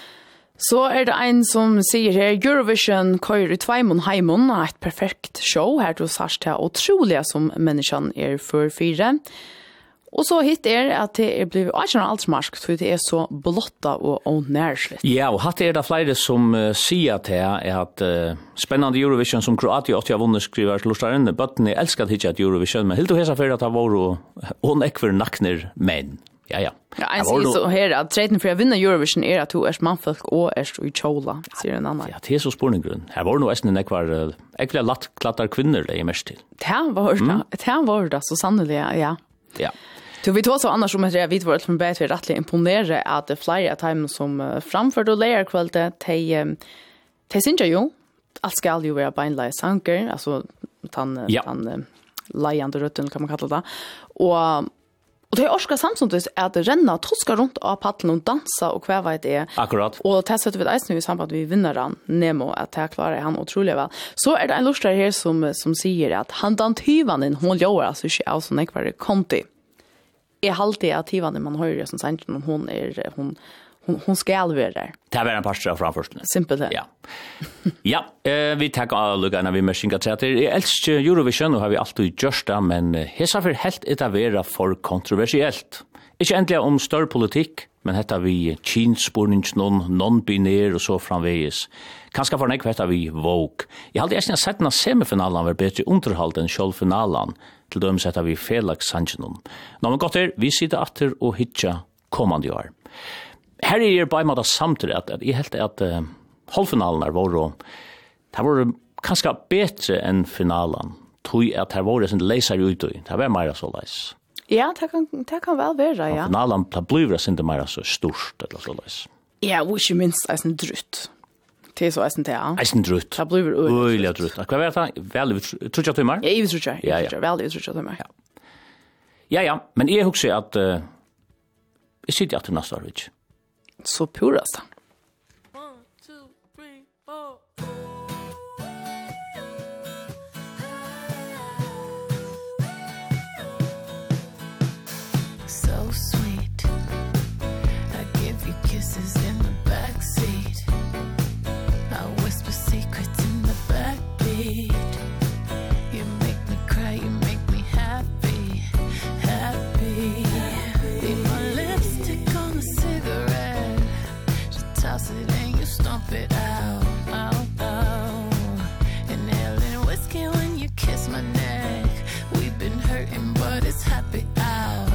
[SPEAKER 1] Så är det en som säger här Eurovision kör I tvåmon heimon, ett perfekt show här då sars till otroliga som människan är för fyra. Och så hit är det att det är blivit arsenal allt smask så det är så blotta och onärsligt.
[SPEAKER 2] Ja, och hatt är det flera som uh, säger att det är att uh, spännande Eurovision som Kroatien åt jag vunnit skriver lustaren, button är älskat hit att Eurovision men helt och hesa för att ha var och ekver nackner men. Ja, ja.
[SPEAKER 1] Ja, en säger så här att treten för att vinna Eurovision är att du är manfolk och är I kjola, säger en annan.
[SPEAKER 2] Ja, det är så spårningsgrunn. Här var nog nästan ekvar ekvar latt klattar kvinnor det är mest till.
[SPEAKER 1] Det var det. Det var det så sannolikt, ja.
[SPEAKER 2] Ja.
[SPEAKER 1] Du vet också annars om att jag vet vad som bättre för rättligt imponera att det flera time som framförde och lejer kvällte te te synja ju allt ska ju vara beinlei sanker alltså han
[SPEAKER 2] ja.
[SPEAKER 1] han lejande rutten kan man kalla det. Och Och det är orska samtidigt att renna toska runt av paddeln och dansa och kväva det är.
[SPEAKER 2] Akkurat.
[SPEAKER 1] Och det sätter vi ett nu I samband med vinnaren Nemo att det klarar han otroligt väl. Så är det en lustare här som som säger att han dantyvanen hon gör alltså inte av sån ekvar konti. Är alltid att tyvanen man hör det som sagt om hon är hon hon hon ska alvera där.
[SPEAKER 2] Det var en pastor framförst.
[SPEAKER 1] Simpelt.
[SPEAKER 2] Ja. Ja, eh vi tar alla när vi meshinga teater. Jag älskar Eurovision och har vi alltid gjort det men hesa för helt det vara för kontroversiellt. Inte ändliga om större politik, men detta vi kinspårnings non non-binär och så framvägs. Kanske för nekva detta vi woke. Jag hade nästan sett när semifinalen var bättre underhållt än självfinalen. Till dem sätter vi Felix Sanchenon. Nå men gott er, vi sitter efter och hitcha kommande år. Här är det bara med samtidigt att jag helt att uh, halvfinalen var och det var kanske bättre än finalen. Tror att det var det som läser ut i. Det var mer så läs.
[SPEAKER 1] Ja, det kan det kan väl vara, ja.
[SPEAKER 2] Finalen det blir det inte mer så stort eller så läs.
[SPEAKER 1] Ja, och ju minst är en drutt. Det är så är det ja.
[SPEAKER 2] Är en drutt.
[SPEAKER 1] Det blir
[SPEAKER 2] öliga drutt. Vad vet jag? Väl tror jag timmar?
[SPEAKER 1] Ja, jag tror jag. Ja, ja. Väl tror jag timmar.
[SPEAKER 2] Ja. Ja, ja, men jag husar att uh, jag sitter att nästa år.
[SPEAKER 1] Så purast.
[SPEAKER 3] So sweet. I give you kisses in the backseat. I whisper secrets in the backbeat. You make me cry, you make me happy, happy. Leave my lipstick on a cigarette. Just toss it and you stomp it out, out, out. Inhaling whiskey when you kiss my neck. We've been hurting, but it's happy out.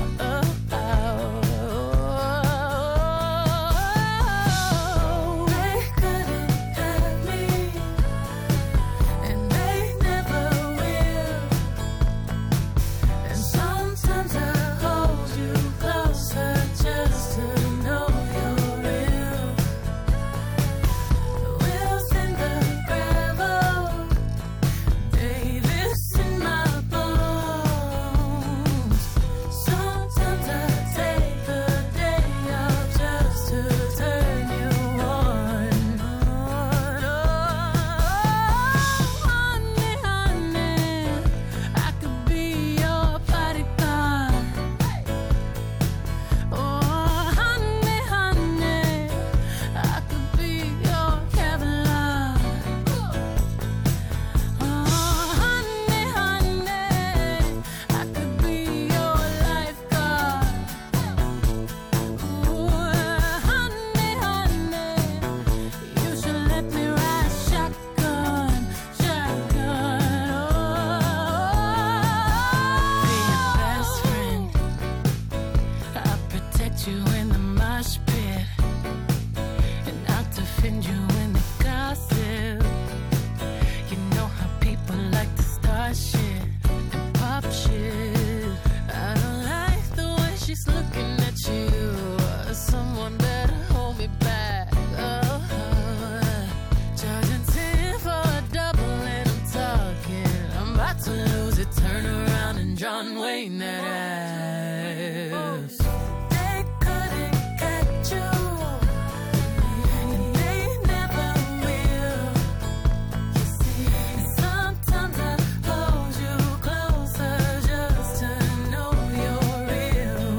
[SPEAKER 11] to turn around and John Wayne that ass. They couldn't catch you, and they never will. You see, sometimes I hold you closer just to know you're real.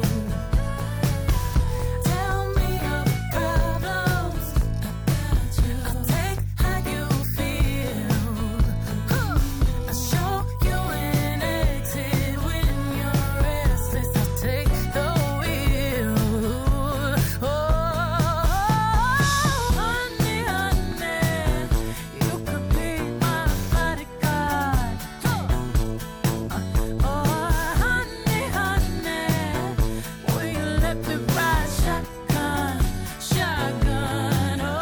[SPEAKER 11] Tell me your problems, I'll take how you feel. I'll show you an exit when you're restless. I'll take the wheel. Oh, honey, honey, you could be my bodyguard. Oh, honey, honey, will you let me ride shotgun, shotgun? Oh,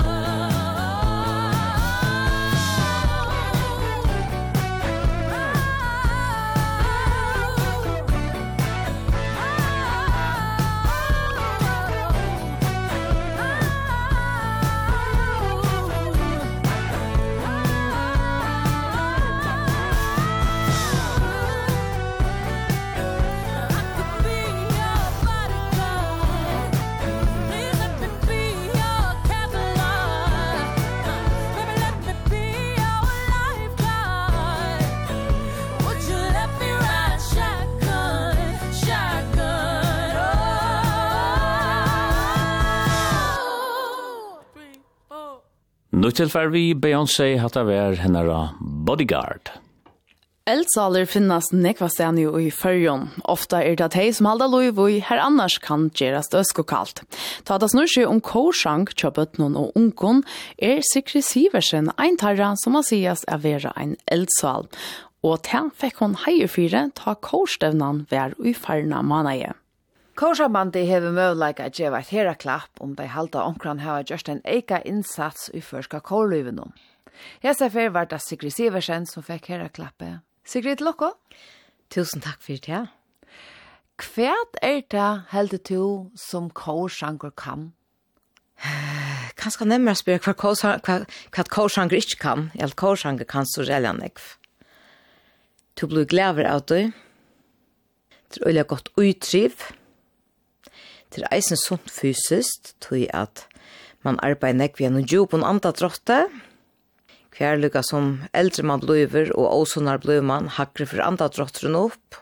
[SPEAKER 2] Nu til fær vi Beyoncé hatt av er hennara Bodyguard.
[SPEAKER 1] Eldsaler finnes nekvastene jo i fyrjon. Ofta er det de som halda lov i her annars kan gjerast øskokalt. Ta det snur seg om korsang, kjøpøtnon og unkon, er Sigrid Siversen ein tarra som har sies av være ein eldsal. Og til fikk hun heiefyre ta korstevnan vær i farna manaie.
[SPEAKER 12] Korsarbandet hever møvleika at gjeva et heraklapp om de halda omkran hava gjørst en eika innsats i førska korlyvenom. Hesa fer var det Sigrid Siversen som fikk heraklappet. Sigrid Lokko?
[SPEAKER 13] Tusen takk for det, ja.
[SPEAKER 12] Kvært er det heldig du som korsanger kan?
[SPEAKER 13] Kanskje nemmere spørre hva, korsang, hva, hva korsanger ikke kan. Eller korsanger kan så relja nekv. Du blir glæver av det. Det er øyelig godt uttriv. Det er eisen sånt fysiskt, tror jeg at man arbeider nekv gjennom jobb og andre drotte. Kjærlyga som eldre man blir og åsånar blir man hakre for andre drotteren opp.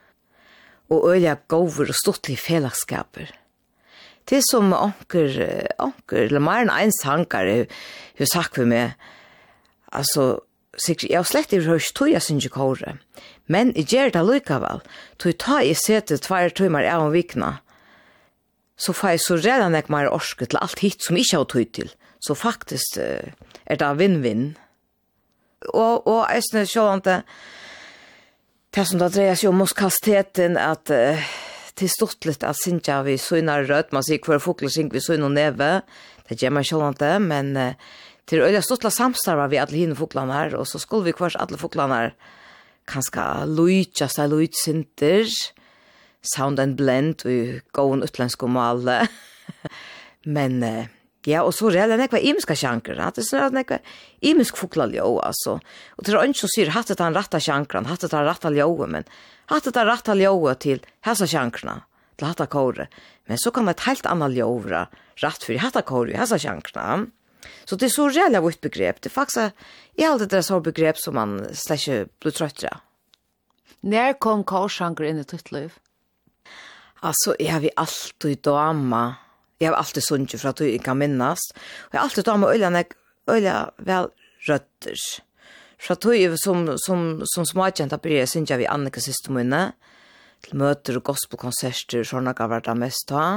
[SPEAKER 13] Og øyelig gover og stortlige fellesskaper. Det som onker, onker, eller mer enn en sankare har sagt for meg, altså, sikkert, jeg har slett ikke hørt tog jeg synes ikke kåre, men jeg gjør det likevel, tog jeg ta i sete tvær timer av en vikna, så får jeg så redan jeg mer orske til alt hit som ikke har tog til, så faktisk uh, er det vinn-vinn. Og, og jeg synes sånn at det som det dreier seg om muskaliteten, at uh, til stort litt at Sintja vi søgner rødt, man sier hver fokler synger vi søgner neve, det gjør meg sånn at det, men uh, til øyne stort litt samstarver vi alle hine foklerne her, og så skulle vi hver alle foklerne her kanskje lujtja seg lujtsinter, sound and blend, og gå en utlandsk og male. Men uh, ja, og så er det nekva imiska sjanker, det er sånn nekva imisk foklerljå, altså. Og til øyne som sier, hatt det den rette sjankeren, hatt det den rette ljå, men hatt det den rette ljå til hessa sjankerna, til hatt det kåre. Men så kan det et helt annet ljå være rett for hatt det kåre i hessa sjankerna. Så det er så reellig vitt begrep. Det er faktisk, jeg har alltid det så begrep som man slett ikke blir trøttere.
[SPEAKER 12] Når kom kårsjanker inn i ditt liv?
[SPEAKER 13] Altså, jeg har vi alltid dama. Jeg har alltid sunnet for at du ikke kan minnes. Og jeg har alltid dama øyne, øyne vel røtter. Så at du som, som, som smakjenta bryr, synes jeg vi Annike siste måned, til møter og gospelkonserter, sånn at jeg har vært det mest da.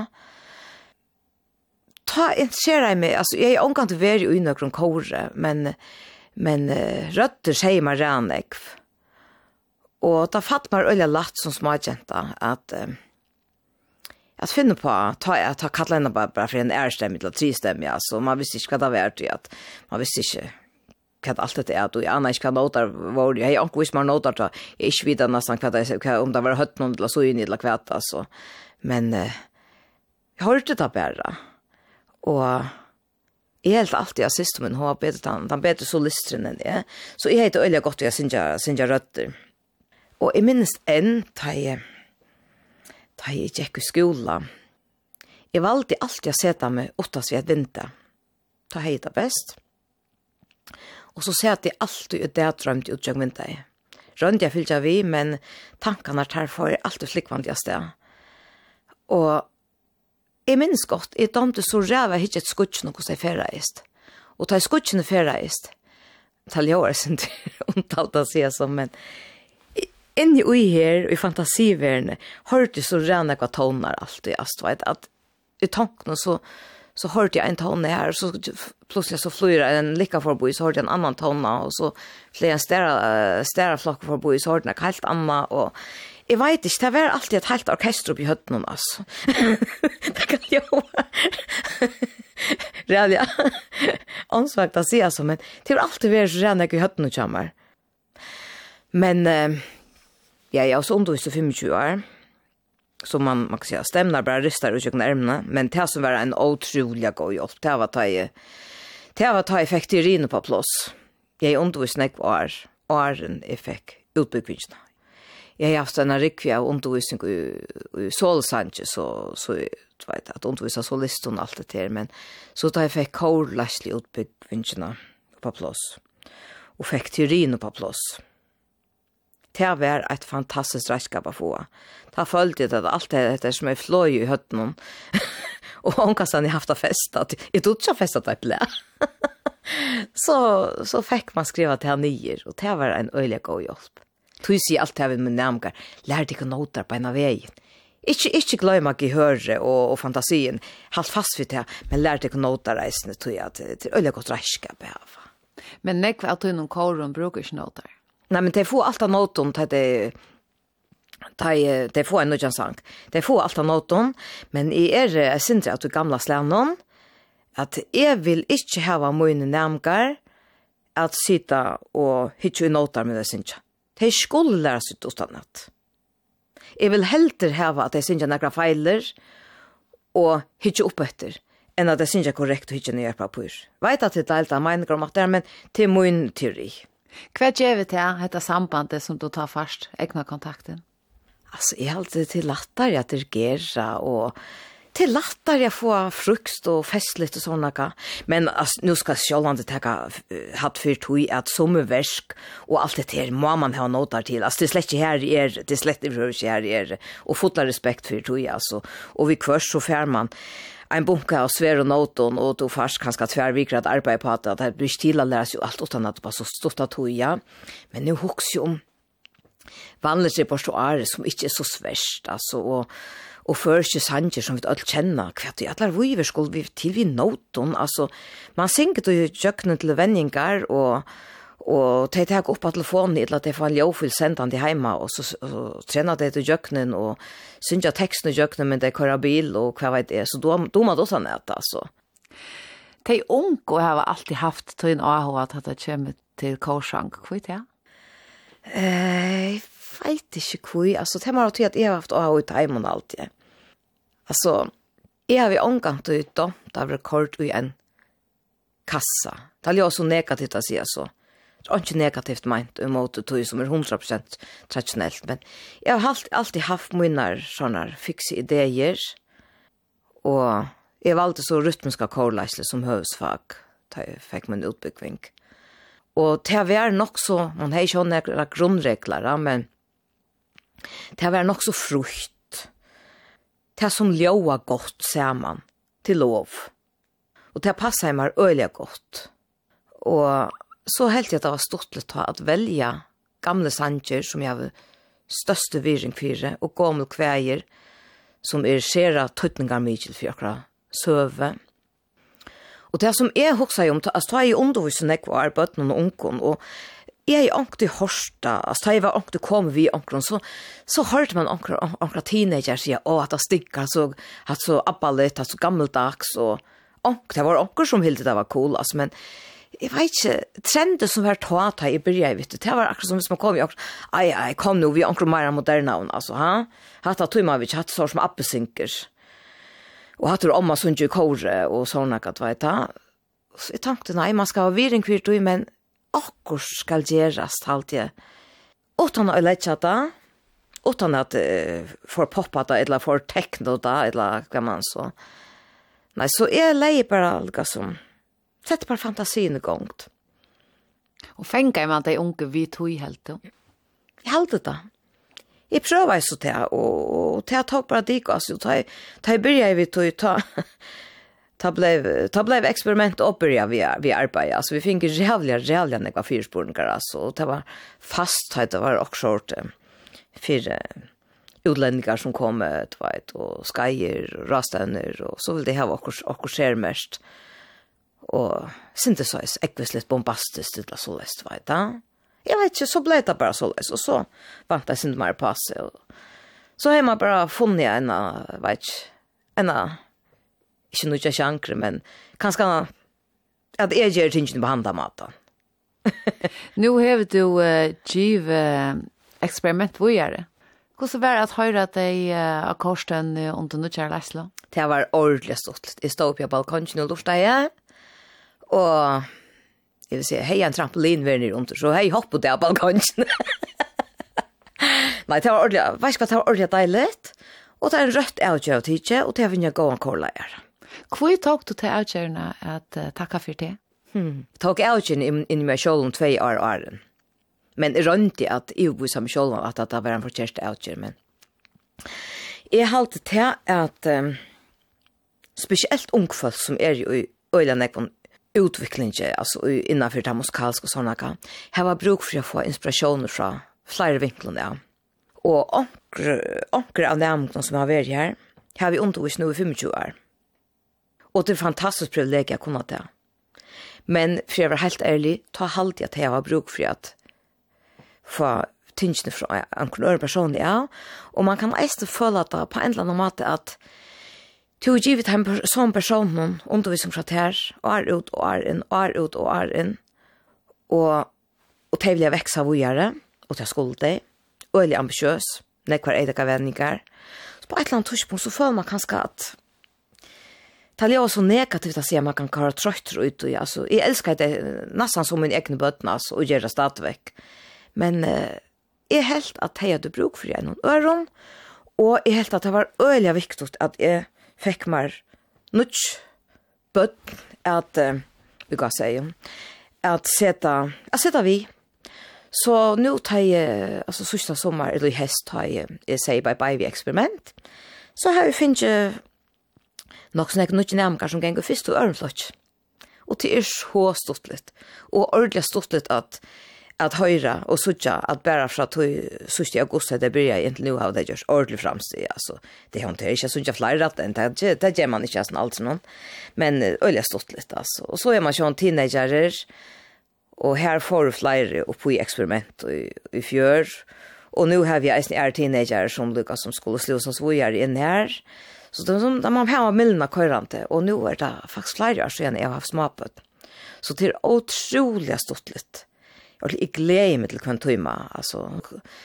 [SPEAKER 13] Ta interesserer jeg meg, altså jeg er omgang til å være i noen kåre, men, men uh, røtter sier meg rannig. Og da fatt meg øyne latt som smakjenta, at uh, at finne på, ta, ta Katlena bare, bare for en ærestemme eller tre stemme, altså man visste ikke hva det var til, at man visste ikke hva alt dette er, og jeg aner ikke hva noter var, jeg har ikke visst meg noter til, jeg er ikke videre nesten hva det er, om det var høtt noen eller så inn i eller hva, altså. Men uh, jeg hørte det bare, og jeg helt alltid av systemen, hun har bedt han, han bedt så listren enn jeg, så jeg heter øyelig godt, og jeg synes jeg røtter. Og jeg minnes en, da jeg, da jeg gikk i skolen, jeg valgte alltid å sette meg åttas ved et vinter. Da jeg det best. Og så ser jeg alltid ut det jeg drømte ut av vinter. Rønte jeg fylte vi, men tankene tar for alltid slikvandige sted. Og jeg minnes godt, jeg dømte så ræva ikke et skutsk noe som jeg ferreist. Og da jeg skutskene ferreist, tal jeg år sin til omtalt å si som, men inni ui her, i fantasiverne, hørte så ræva hva toner alltid, at, at i tankene så, så hørte jeg en tone her, og så plutselig så flyr jeg en lika forbi, så hørte jeg en annan tone, og så flyr jeg en stæra, stæra flokk forbi, så hørte jeg en helt annan, og jeg vet ikke, det var alltid et helt orkester opp i høtten, altså. Det kan jeg jo Real, ja. Ansvagt å si, altså, men det var alltid vært så rent i høtten og kommer. Men, uh, ja, jeg har også undervist i tjue år, så man, man kan si, stemmer bare ryster ut i nærmene, men det som var en utrolig god hjelp, det var ta i, det var ta i fikk til rine på plass. Jeg undervist nekv år, åren jeg fikk utbyggvingsene. Jeg har haft en rikvig av undervisning i, i Solsange, så, så du vet, at undervisa solisten og alt det til, men så da jeg fikk kårlastlig utbyggvingsene på plass, og fikk teorien på plass. Det var et fantastisk redskap å få. Da følte jeg at alt det etter som jeg fløy i høtten, og omkastet jeg haft å feste, at jeg tog ikke å feste det ble. så, så fikk man skrive til han nyer, og det var en øyelig god hjelp. Tui sier alt det med nærmere, lær deg å noter på en av veien. Ikke, ikke glem meg i høre og, og fantasien, halt fast vid det, men lær deg å noter reisende, tror jeg at det er øyelig godt redskap.
[SPEAKER 12] Men nekv at du noen kåren bruker ikke noter?
[SPEAKER 13] Nei, men de får alt av noten til det, de får en nødjan sang. De får alt av noten, men jeg er, jeg synes at du gamla slævnen, at jeg vil ikke hava mine nærmere at sitte og hitte i noter med det, synes jeg. De skulle lære seg utan natt. Jeg vil helter hava at de synes jeg nekra feiler og hitte opp etter, enn at de synes jeg korrekt og hitte nye papur. Vet at det er alt av meninger om at det er, men til min teori.
[SPEAKER 12] Hva gjør vi til dette sambandet som du tar først, egna kontakten?
[SPEAKER 13] Altså, jeg har alltid til latter jeg dirigere, og til latter jeg få frukt og festligt og sånne. Men altså, nå skal Sjålande tenke hatt for tog at sommerversk og alt det her må man ha noter til. Altså, det er slett ikke her er, det er slett ikke her er, og fotla respekt for tog, altså. Og vi kvørs så fjer man en bunke av sver og noten, og du først kanskje tverrviker at arbeid på at det blir til å lære seg alt utan at det bare så stort av tog, ja. Men nå husker jo om vanlig repertoire som ikke er så sverst, altså, og og første sanger som vi alt kjenner, hva er det vi skulle vi til vi noten, altså, man synger til kjøkkenen til vendinger, og, og de tar opp av telefonen, eller at de får en ljøfull sendt til hjemme, og så og trener de til kjøkkenen, og synger teksten i kjøkkenen, men de kører bil, og hva vet jeg, så da må man også nett, altså.
[SPEAKER 12] De unge har alltid haft til en A H at det kommer til korsang, hva er det?
[SPEAKER 13] Eh, jeg vet ikke hva, altså, det må være at jeg har haft A H i timen alltid. Altså, jeg har vi omgang til ut da, da var rekord i en kassa. Det er jo også negativt å si, altså. Det er ikke negativt meint, i måte tog som er hundra prosent traditionellt, men jeg har alltid, alltid haft mine sånne fikse ideer, og jeg valgte så rytmiska kårleisle som høvesfag, da jeg fikk min utbyggving. Og det var nok så, man har ikke noen grunnregler, men det var nok så frukt. Det som ljøa godt sammen til lov. Og det passet meg øyelig godt. Og så helt jeg at det var stort litt at velge gamle sanger som jeg har største virring for, og gamle kveger som er skjera tøtninger mye for akkurat søve. Og det som jeg husker om, altså da er jeg undervisen jeg var arbeid og ungen, og jeg er ångte hørsta, altså da jeg var ångte kom vi ångren, så, så hørte man ångre teenager sier, å, at det stikker, så, at så abbalet, at så gammeldags, og ångte, det var ångre som hilde det var cool, altså, men jeg vet ikke, trendet som var tåta i byrja, vet du, det var akkurat som hvis man kom i ångre, ai, ai, kom nu, vi ångre mer moderna, altså, ha? Hatt at tog man ikke, hatt så som appesinker, og hatt det omma sunn i kåre, og sånn akkurat, vet du, så jeg tenkte, nei, man skal ha viring kvirt, men akkur skal gjerast alltid utan att lägga det, utan att uh, få poppa det, eller få techno det, eller vad man så. Nej, så är det bara liksom, sätter bara fantasin igång.
[SPEAKER 12] Och fänger man dig unge vid tog helt då?
[SPEAKER 13] Jag hade det. Jag prövar så det, och, och det tog bara dik, alltså, ta, ta började vi tog ta, ta blev, ta blev experiment och började vi, vi arbeta. Alltså vi fick jävliga, jävliga några fyrspårningar, alltså, och det var fast, det var också för utlänningar som kom, vet, och skajer, och raständer, och så vill det ha också, också sker mest. Og synthesize, ekvisligt bombastiskt, eller så lest, vet du. Jeg vet ikke, så ble det bare så lest, og så vant jeg synth mer på seg. Så har man bare funnet en, vet ikke, en, ikke noe sjankre, men kanskje at jeg gjør tingene på handamaten.
[SPEAKER 12] Nu har du uh, givet eksperiment hvor gjør det? Hvordan var det at høre at deg uh, av korsten uh, under nødkjær Leslo?
[SPEAKER 13] Det var ordentlig stort. Jeg stod oppe på balkongen og lortet jeg. Og jeg vil si, hei en trampolin ved nere under, så hei hopp på det av balkongen. Nei, det var ordentlig, vet ikke hva, det var ordentlig deilig. Og det er en rødt avgjør av tidje, og det har vi ikke gå en kårleier.
[SPEAKER 12] Hvor tok du til avgjørende at uh, takka for det?
[SPEAKER 13] Hmm. Jeg tok avgjørende inn, inn i meg selv om tve år og åren. Men jeg rønte at jeg var sammen selv om at det var en forkjørste avgjør, men jeg halte til at um, spesielt ungfolk som er i øyne utvikling, altså innenfor det musikalske og sånne, jeg var bruk for å få inspirasjoner fra flere vinkler, ja. Og onker av nærmene som har vært her, har vi undervist nå i tjuefem år. Og det er fantastisk privilegium å kunne det. Men for jeg var helt ærlig, ta halvtid at jeg var bruk for at få tingene fra en annen person, ja. Og man kan eist føle at på en eller annen måte at du har givet en sånn person noen undervisning fra her, og er ut og er inn, og er ut og er inn, og, og til vil jeg vekse av å gjøre, og til skulde, og er ambitiøs, nekvar eidaka venninger. Så på et eller annet tidspunkt så føler man kanskje at det er også negativt å si at man kan kare trøytter ut, og altså, jeg elsker det nesten som min egen bøtten, altså, og gjør det stadigvæk. Men eh, jeg helt at jeg hadde bruk for jeg noen øron, og jeg helt at det var øyelig viktig at jeg fikk meg nødt bøtt at, uh, vi kan si, at seta, at seta vi. Så nå tar jeg, altså sørste sommer, eller i hest, tar jeg, jeg sier bye-bye vi eksperiment. Så har vi finnet nok sånne nødt nærmere som ganger først og ørenflott. Og det er så stort litt. Og ordentlig stort litt at att höra och sucha att bara för att sista i augusti det börjar egentligen nu har det gjort ordentligt framsteg alltså det har inte inte så jag flyr att det det ger man inte alls någon men öliga stort lite alltså och så är man ju en teenager och här får flyr upp på experiment i, i fjör och nu har vi en är teenager som Lucas som skulle sluta så vi är in här så de som de har milna körante och nu är det faktiskt flyr så jag har haft smapat så det är otroligt stort lite. Och jag gläder mig till kvantumma, alltså.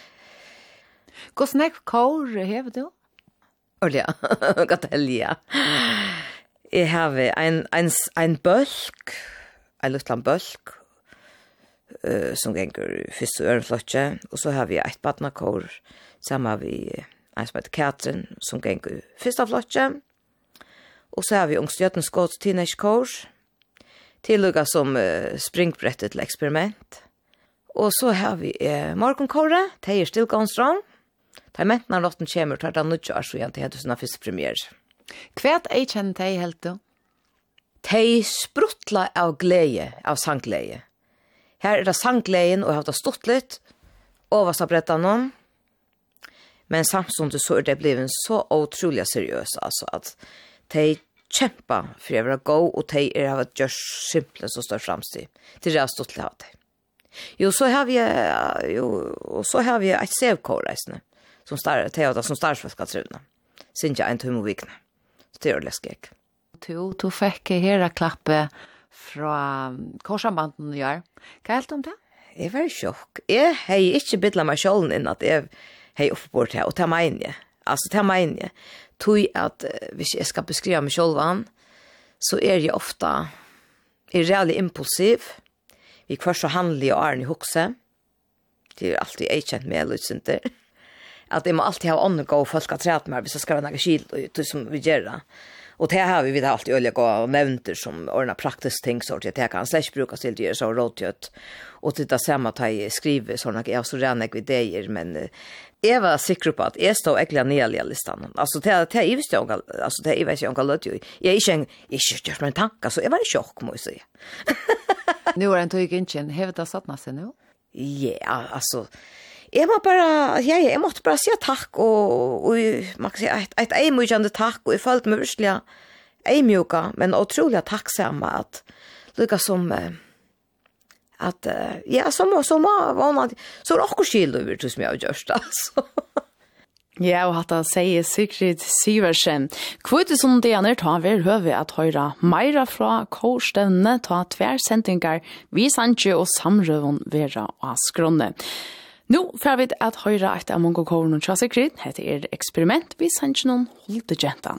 [SPEAKER 12] Hur snack kor har du?
[SPEAKER 13] Olja, Gatelia. Jag har en en en bulk, en liten bulk eh som går först och örflotche och så har vi ett partnerkor samma har vi en som heter Katrin som går första flotche och så har vi ungstjötens skott teenagekor tillugga som uh, springbrettet till experiment. Og så har vi eh, morgenkåre, det er still going strong. Det er mentene lotten kommer, tar det nødvendig år, så igjen til sånne første premier.
[SPEAKER 12] Hva er det kjenner det helt da?
[SPEAKER 13] De sprutla av glede, av sangglede. Her er det sanggleden, og jeg har det stått litt, og hva så brettet noen. Men samtidig så er det blevet så utrolig seriøs, altså at de kjemper for å være god, og de er av et gjørs simple som står fremstid. Det er stått litt av det. Jo, så har vi jo, og så har vi et sevkåreisende som starter teater som starter skal truna. Sinja en tom vikne. Så det er det skek.
[SPEAKER 12] Du du fikk hera klappe fra korsambanden å gjøre. Hva helt om det?
[SPEAKER 13] Jeg var i sjokk. Jeg har ikke bidlet meg selv inn at jeg har oppbord her, og det mener jeg. Altså, det mener jeg. Tog at hvis jeg skal beskrive meg selv, så er jeg ofte er reallig impulsiv. Vi kvar så handler og er i hokse. Det är alltid ett känt med Lucenter. Att det må alltid ha ånd gå folk att träta med, så ska det några skil och som vi gör det. Och det här har vi alltid öliga gå nämnter som ordna praktiskt ting så att det kan slash brukas till det så rådgött. Och titta samma att jag skriver såna jag så redan jag idéer men jag var säker på att jag står äckliga ner i listan. Alltså det det är visst jag alltså det är vet jag kan låta ju. Jag är inte inte just men tanka så jag var i chock måste jag säga.
[SPEAKER 12] Nu är det inte igen hävda sattna sig nu.
[SPEAKER 13] Ja, alltså jag må bara ja, jag måste bara säga tack och och man kan säga ett ett emojande tack och jag följt mig verkligen emjuka men otroligt tacksamma att lika som att ja som som var man så också skild över det som jag gjort alltså.
[SPEAKER 1] Ja, og hatt å si Sigrid Siversen. Kvite som det er ta vi høve at høyre meira fra kårstevne ta tverrsendingar vi sanje og samrøven vera av skronne. Nå får vi at høyre et av mange kåren og tja Sigrid heter er eksperiment vi sanje noen holde gentan.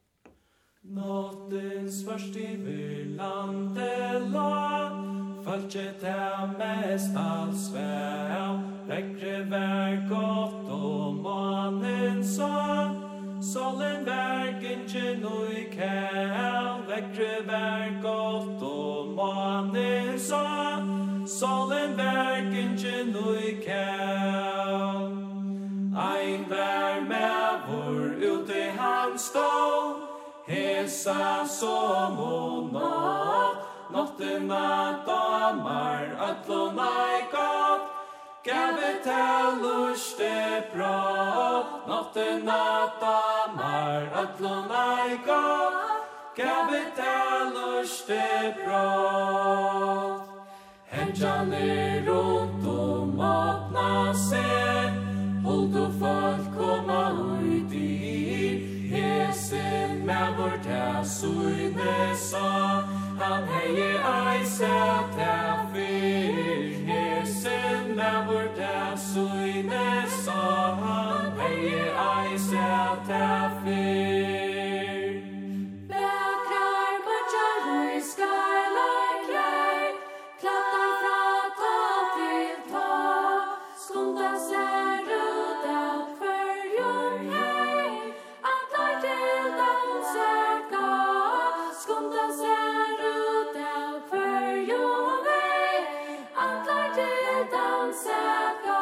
[SPEAKER 3] Nattens først i landet la Falket er mest all svæv Vekkre vær godt og mannen sa Solen vær ikke noe kæv Vekkre vær godt og mannen sa Solen vær ikke noe kæv Ein vær med hvor ute han stå Hesa som og natt Nattena damar ötluna i gott Gavi til luste prat Nattena damar ötluna i gott Gavi til luste prat Hedjane rundt om åpna seg Hold og folk komma ut i Hesen med vårt hæs og sa Han heier ei sett her fyr Hesen med vårt hæs og sa Han heier ei sett her fyr
[SPEAKER 11] Bäkrar butchar i skyline klär Klattar fra ta til ta Skunda ser ut av förjun hej Atlar til den söka Skunda ser ut av förjun hej Atlar til den söka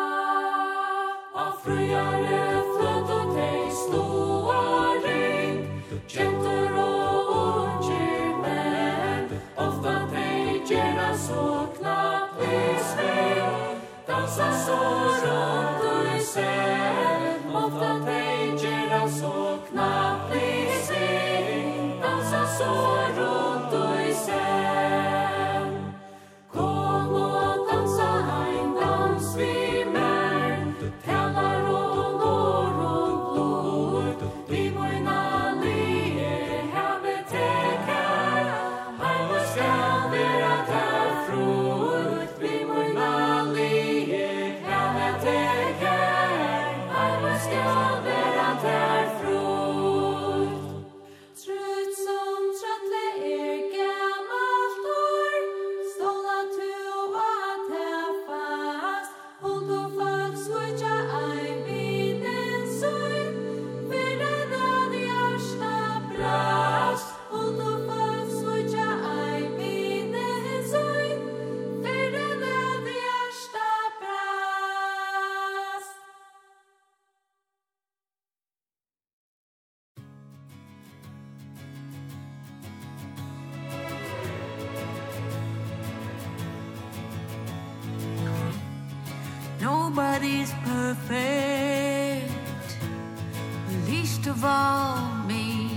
[SPEAKER 3] Av frujare flott og teg slår ring Kjentor og unger menn Ofta teg gjerna så knapt i sveng Dansa så rundt og i sen Ofta teg gjerna så knapt i sveng Dansa så rundt og i sen Kom og dansa en dans vi mer Talar og når og blod Vi må inn allie Have teg her Heima skal vera der frut Vi må inn allie Have teg her Heima skal vera der frut
[SPEAKER 11] Trutt som trøttle er gammalt år Ståla tu og at her fast Hold og folk switcha ein vinen søgn Fyrre nød i ærsta brast Hold og folk switcha ein vinen søgn Fyrre nød i ærsta brast
[SPEAKER 14] Nobody's perfect, least of all me.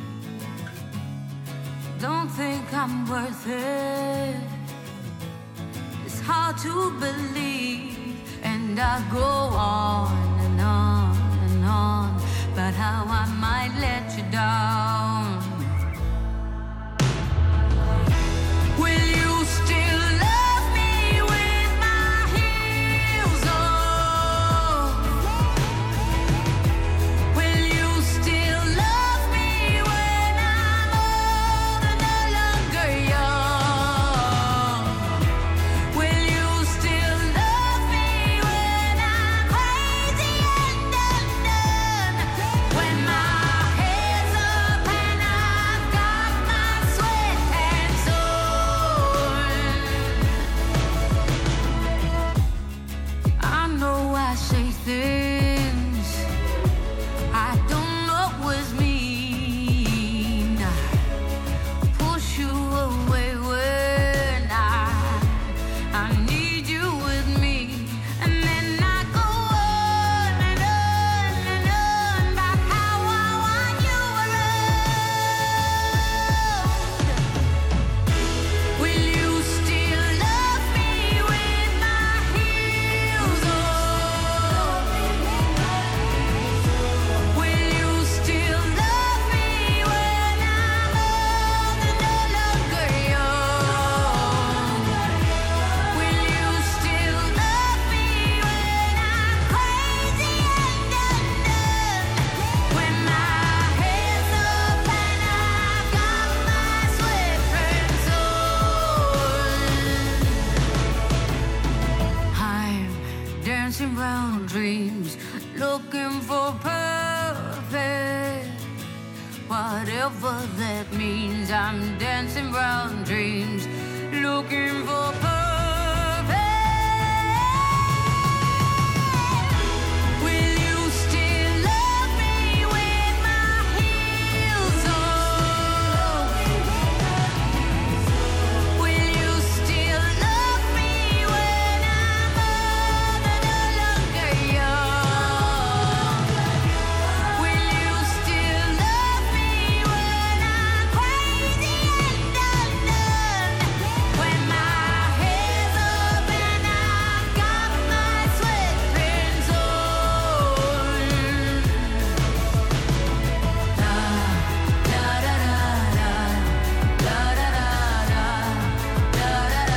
[SPEAKER 14] Don't think I'm worth it. It's hard to believe, and I go on and on and on about how I might let you down. Will you still love me with my heels on? Will you still love me when I'm old and no longer young? Will you still love me looking for perfect. Whatever that means, I'm dancing round dreams, looking for perfect. Will you still love me with my heels on? Will you still love me when I'm old and no longer young? Will you still love me when I'm crazy and undone? When my head's up and I've got my sweatpants on. Da da da da da da da da da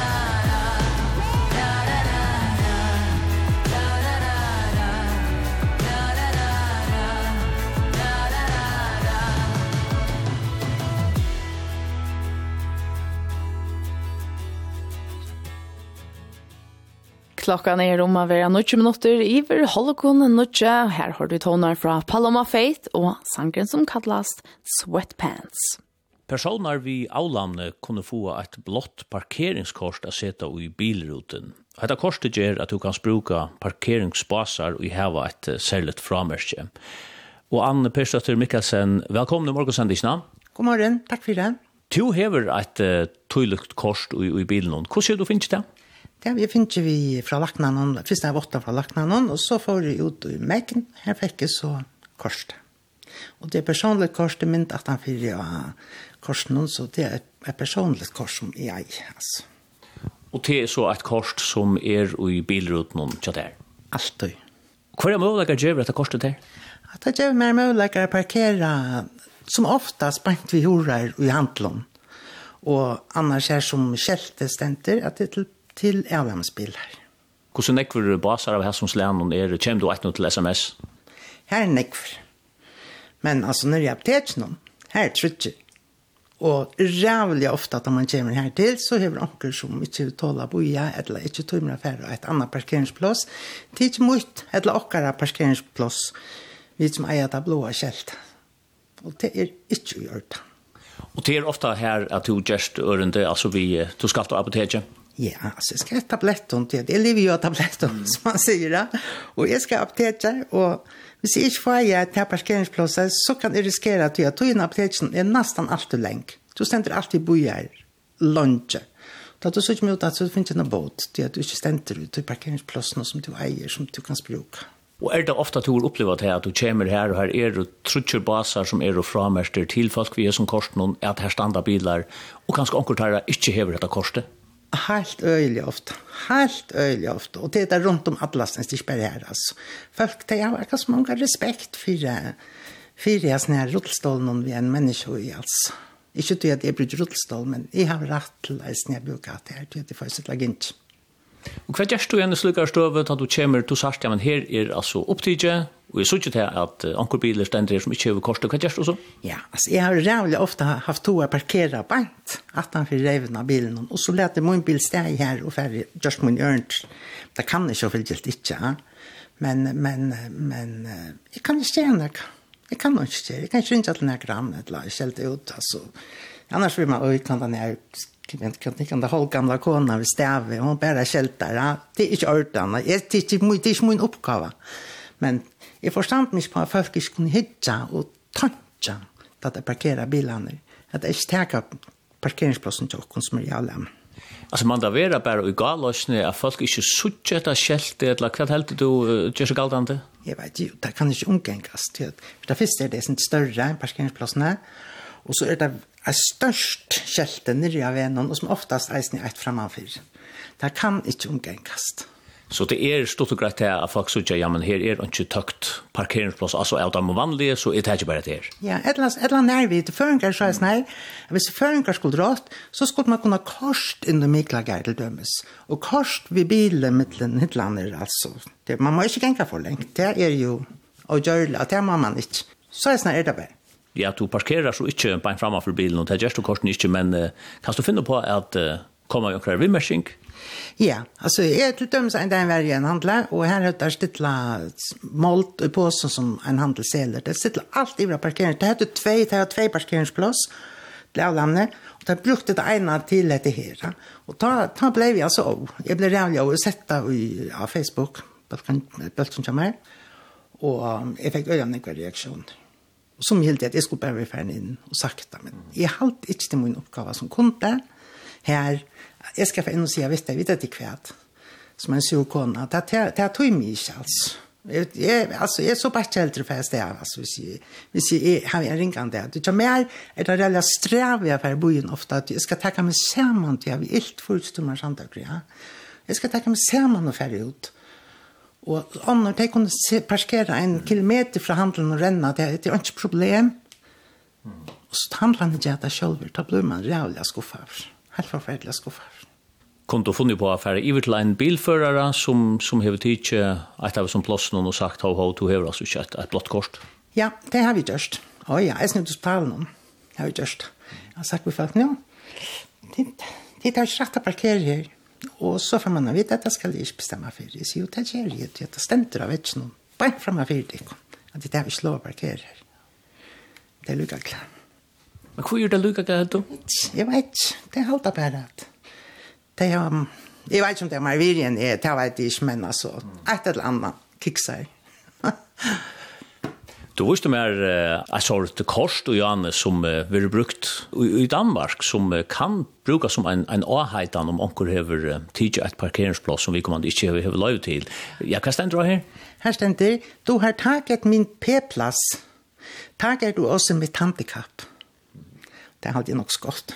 [SPEAKER 1] Klockan är om att vara nio minuter iver Holokon nutja. Här har du tonar från Paloma Faith och sangen som kallas Sweatpants.
[SPEAKER 2] Personer vid avlamne kunne få ett blått parkeringskort att sätta i bilruten. Detta kortet gör att du kan bruka parkeringsbasar och ha ett särskilt framärke. Och Anne Persdotter Mikkelsen, välkommen i morgonsendisna.
[SPEAKER 15] God morgon, tack för det.
[SPEAKER 2] Du hever ett uh, tydligt kort i, i bilen. Hur ser du finns det?
[SPEAKER 15] Ja, vi finner vi fra Laknanon, først er åtta fra Laknanon, og så får vi ut i Mæken, her fikk jeg så korset. Og det er personligt kors, det mynd at han fyrir av korsen, så det er et personligt kors som jeg eier, altså.
[SPEAKER 2] Og det er så et kors som er i bilruten til der?
[SPEAKER 15] Alltid.
[SPEAKER 2] Hva er mulighet gjør dette korset der?
[SPEAKER 15] At det gjør mer mulighet å parkere, som ofta sprengt vi horer i handlån, og annars er som kjeltestenter, at det er til til avlamsbilar.
[SPEAKER 2] Hvordan nekver basar av Helsomslænen er, kommer du et noe til S M S?
[SPEAKER 15] Her er nekver. Men altså, når jeg er apoteken, her er trutje. Og rævlig ofte at når man kommer her til, så har vi anker som ikke tåler boja, eller ikke tøymer affære et annet parkeringsplass. Det er ikke mye, eller okkara parkeringsplass, vi som eier det blåa kjelt. Og det er ikke gjort.
[SPEAKER 2] Og det er ofte her at du gjørst ørende, altså vi, du skal til apoteket?
[SPEAKER 15] Ja, alltså jag ska ha tabletten till det. Jag lever ju av tabletten, som man säger. Ja. Och jag ska ha apoteket, och hvis jag inte får jag till parkeringsplatsen, så kan jag riskera att jag tog in apoteken är nästan alltid länge. Du ständer alltid bojar, lunch. Då du såg mig ut att det finns en båt, det att du inte ständer ut i parkeringsplatsen som du äger, som du kan språka.
[SPEAKER 2] Og er det ofta at du har opplevd at du kommer her, og her er det trutjerbasar som er og frammerster til folk vi er som korsen, at her standa bilar, og kanskje onker tar ikke hever dette korset?
[SPEAKER 15] Helt øyelig ofte. Helt øyelig ofte. Og det er rundt om alle stens de spør her. Altså. Folk, det er ikke så mange respekt for, for jeg sånne her rullstålen vi er en menneske i, altså. Ikke til at jeg bruker rullstål, men jeg har rett til å sne bruke at det er til at jeg får sitt lagint.
[SPEAKER 2] Og hva gjør du igjen i slukere støvet at du kommer til sart, ja, men her er altså opptidget, og jeg så ikke til at ankerbiler stender som ikke har korset. Hva gjør du så?
[SPEAKER 15] Ja, altså jeg har rævlig ofte haft to å parkere bant, at han får reven av bilen, og så leter min bil steg her, og ferdig, just min ørnt. Det kan jeg så veldig ikke, ja. men, men, men jeg kan ikke gjøre noe. Jeg kan ikke gjøre, jeg kan ikke ringe til noen grann, eller skjelte ut, altså. Annars vil man øye, kan den her, kan kan det hålla gamla kona vid stäve hon bara skältar. Ja, det är inte ordna. Det är inte det är inte min uppgave. Men jag förstår mig på att folk ska kunna hitta och tanka att det parkera bilarna. Att det inte täcka parkeringsplatsen till oss som är alla.
[SPEAKER 2] Alltså man där vara bara i galosne att folk inte sucha det skältet eller vad helt du just galdande?
[SPEAKER 15] Jag vet ju, det kan inte umgängas till. Det finns det är inte större parkeringsplatserna. Och så är det är störst skälten nere av vännen och som oftast är ett framför. Det kan inte umgängas.
[SPEAKER 2] Så det är stort och grejt att folk så ja men här är inte tukt parkeringsplats alltså är de vanliga så är det inte bara det.
[SPEAKER 15] Ja, ettlas ettla när vi till förringar så är snäll. Hvis förringar skulle dra så skulle man kunna kost in de mikla gardedömes. Och kost vid bilen mellan hitlander alltså. Det man måste inte gänga för länge. Det är ju och görla att man man inte. Så är snäll är det bara.
[SPEAKER 2] Ja, du parkerar så inte på en framför bilen och det gör du kosten inte men uh, kan du finna på att uh, komma och kräva vimmersing
[SPEAKER 15] Ja, alltså är till döms en där varje en handlar och här heter stilla malt i påsen som en handel säljer. Det sitter allt i parkering. Det heter två, det har två parkeringsplats. Blävlamne och det brukte det ena till det här. Och ta ta blev jag så. Jag blev rävlig och sätta i ja, Facebook på bulten som mig. Och um, jag fick ögon en reaktion. Som helt att jag skulle bara färna in och sakta men jag halt inte till min uppgåva som kunde. Här jag ska få in och säga visst jag vet att det kvärt. Som en surkona det det det tog mig inte alls. Jag alltså jag är så bara äldre för att det alltså vi vi ser har jag ringan där. Det är mer är det rella sträviga för bojen ofta att jag ska ta mig samman till jag vill helt fullstumma sånt där ja. Jag ska ta mig samman och färja ut. Och om de kunde parkera en kilometer från handeln och ränna det är inte problem. Och så handlar det inte själv då blir man rävliga skuffar. Helt förfärliga skuffar.
[SPEAKER 2] Kunde du funnit på affärer i till en bilförare som som har tid att ha som plats någon och sagt how how to have alltså chat ett blått kort.
[SPEAKER 15] Ja, det har vi gjort. Oj, ja, jag snudde spalen om. Har vi gjort. Jag har sagt vi folk nu. Det det är rätt att parkera här. Och så får man veta att det ska inte bestämma för det. Så det är ju att det ständer av ett någon. Bara framme för det. Att det är vi slår parkera här. Det är lukka klart.
[SPEAKER 2] Men hur är det lukka klart då?
[SPEAKER 15] Jag vet det är allt bara att det är um, jag vet inte om det är Marvirien är det vet jag inte men alltså ett eller annat kicksar.
[SPEAKER 2] Du visste mer en sort kost och Janne som blir brukt i Danmark som kan brukas som en en avheitan om onkel har tid ett parkeringsplats som vi kommer inte ha lov till. Jag kan ständra här.
[SPEAKER 15] Här ständer du har tagit min p-plats. Tager du också med handikapp. Det hade jag nog skott.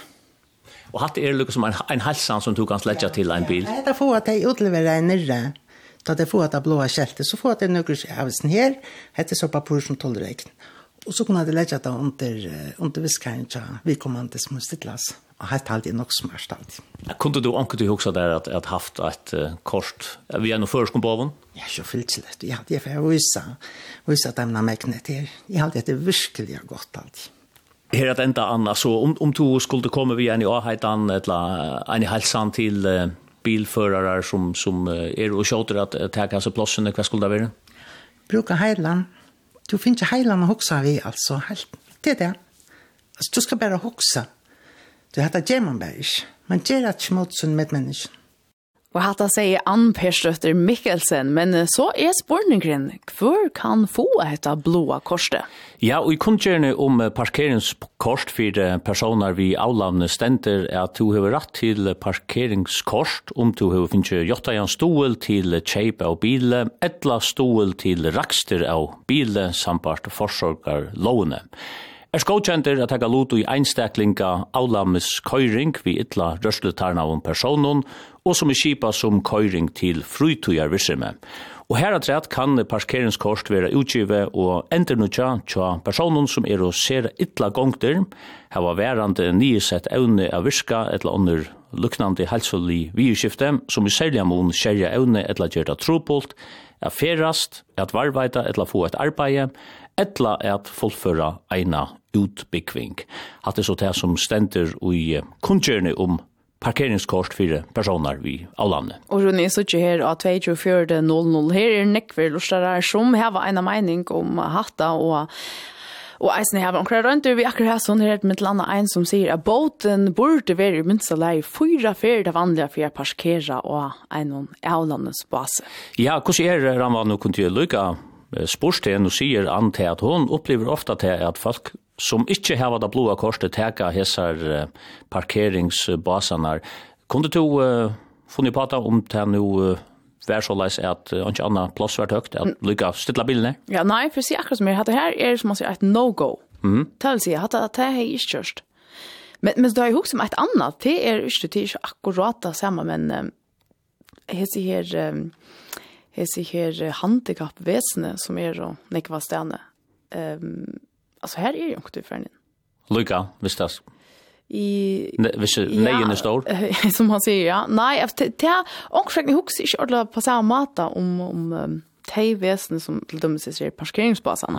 [SPEAKER 2] Och hade er liksom en en halsan som tog kan släcka till en bil.
[SPEAKER 15] Ja, det får att jag utlevererar en nere. Då det får att det blåa skältet så får att det några avsen här. Hette så på portion tolvräkn. Och så kunde det lägga det under under viskaren så vi kommer inte som stitlas. Och helt alltid nog smart allt.
[SPEAKER 2] Kunde du onkel du också där att att haft ett uh, kort vi är nog förskom på avon?
[SPEAKER 15] Ja, så fyllt sig det. Ja, det är för vissa. Vissa tämna mäknet här. Jag hade det virkelig gott allt.
[SPEAKER 2] Her at enda Anna, så om, om du skulle komme via en i avheitan, eller en i halsan til uh, bilførere som, som uh, er og kjøter at uh, tager seg plassene, hva skulle det være?
[SPEAKER 15] Bruka heiland. Du finner ikke heiland å hoksa vi, altså. Det er det. Altså, du skal bare hoksa. Du heter German Bergs. Man gjør ikke mot sin medmenneske.
[SPEAKER 1] Og hatt å si Ann Perstrøtter Mikkelsen, men så er spørningen, hvor kan få dette blåa korset?
[SPEAKER 2] Ja, og jeg kunne gjerne om parkeringskort for personer vi avlavne stenter at du har rett til parkeringskort om du har finnet gjort en stol til kjeip av bil, etla stol til rakster av bil, samt forsorgar lovene. Er skådkjenter at jeg har lot i einstaklinga avlammes køyring vi ytla rørsletarna av personen, og som er kipa som køyring til frytøyar virksomhet. Og her at rett kan parkeringskort være utgive og endernutja tja personen som er å ser ytla gongter, hava værande nyesett evne av virka etla under luknande helselig vidskifte, som i særlig mån skjerja evne etla gjerda tropolt, er ferast, at varvaita etla få et arbeid, etla at fullføra eina utbyggving. Hatt det så det som stender i kunnkjørende om parkeringskort for personer vi av landet.
[SPEAKER 1] Og Rune, så ikke her av to fire null null. Her er nekver lustarar som har en mening om hatta og Og eisen her, omkring rundt vi akkurat her sånn her med et landa en som sier at båten burde være i minst lei fyra fyra det vanlige for å parkere og en avlandets base.
[SPEAKER 2] Ja, hvordan er Ramva nå kunne jeg lykke spørsmål og sier an til at hun opplever ofte til at folk som ikke har det blåa korset teka hessar parkeringsbasene. Kunne du uh, funnet på det om det nå uh, vær så leis at uh, ikke annet plass vært høyt, at lykke stilla bilene?
[SPEAKER 1] Ja, nei, for å si akkurat som jeg, det her er som man sier et no-go.
[SPEAKER 2] Mm.
[SPEAKER 1] Det vil si, at det er ikke kjørst. Men, men det er jo også om et annet, det er ikke, det er ikke akkurat det samme, men um, jeg sier her, um, jeg sier her handikappvesene som er og nekva stene. Um, altså her er jo ikke du ferdig.
[SPEAKER 2] Lykke, hvis det er
[SPEAKER 1] I
[SPEAKER 2] ne, hvis neien er stor?
[SPEAKER 1] Ja, som han sier, ja. Nei, det er omkring, jeg husker ikke ordentlig på samme måte om, om um, de vesene som til dømes i parkeringsbasene.
[SPEAKER 2] Nei.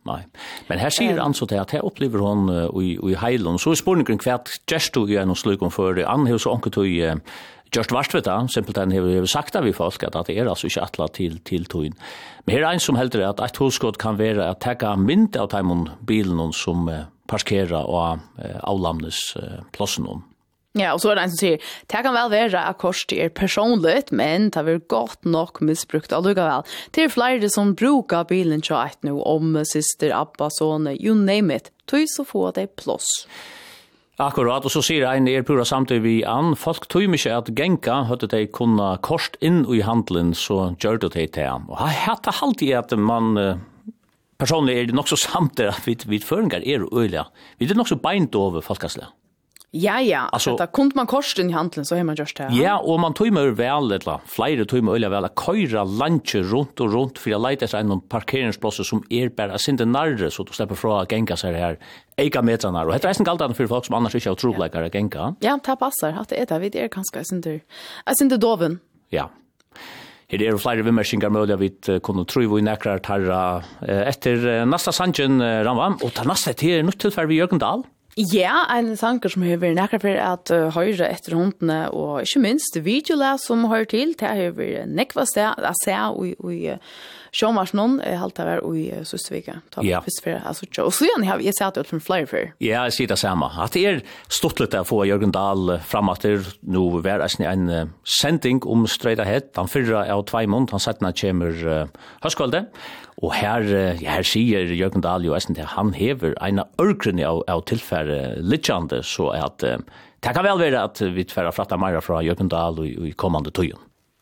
[SPEAKER 2] Nei. Men her sier han så til at her opplever hon uh, i, i heilen. Så er spørningen hva gjørst du i en slik om for han har så onket du uh, gjørst vart vet da, simpelthen har vi sagt av vi folk at det er altså ikke atla til, til togjen. Men her er en som heldur at et hoskott kan være at teka mynd av taimon bilen som uh, parkerer og uh, avlamnes uh, plassen om.
[SPEAKER 1] Ja, og så er det en som sier, det kan vel være at korset er personligt, men det er godt nok misbrukt allugavel. Det er flere som bruker bilen til et nå, om syster, abba, sånne, you name it. Tøy så få det plass.
[SPEAKER 2] Akkurat, og så sier en er pura samtidig vi an, folk tog mykje at genka høtte de kunne korst inn i handelen, så gjør det de til. Og jeg hatt alltid at man... Personlig er det nok så samtidig at vi, vi føringer er øyla. Vi er nok så beint over folkeslig.
[SPEAKER 1] Ja, ja.
[SPEAKER 2] Altså,
[SPEAKER 1] Detta kunde man korsen i handelen så har man gjort det.
[SPEAKER 2] Ja, og man tog med vel, eller flere tog med øyla vel, å køyre lanche rundt og rundt for å leite etter en parkeringsplasser som er bare sinde nærre, så du slipper fra å genka seg her eika metrene. Og dette er nesten galt for folk som annars ikke har trobleikere å genka.
[SPEAKER 1] Ja, det passer. At det er det. Vi er ganske sinde, sinde doven.
[SPEAKER 2] Ja. Her er det flere vimmerskinger mulig at vi kunne tro vi nekrar tarra etter nasta sangen Ramva, og ta nasta til nytt tilfell vi Jørgen Dahl.
[SPEAKER 1] Ja, en sanger som har vært nekker for at uh, høyre etter hundene, og ikke minst videolæs som hører til, det har vært nekva sted, jeg ser i sjåmars noen, jeg halte det var i Søstvika.
[SPEAKER 2] Ja.
[SPEAKER 1] Og så igjen har jeg sett ut from flere før.
[SPEAKER 2] Ja, jeg sier det samme. At det er stort litt å få Jørgen Dahl frem at det nå var en uh, sending om strøydahet. Han fyrre av tvei måned, han setter når kommer uh, høstkolde. Og her, ja, her sier Jørgen Dahl jo at han hever en ørgrunn av, av tilfære littjande, så at uh, det kan vel være at vi tverre fratta mer fra Jørgen Dahl i, i kommande tøyen.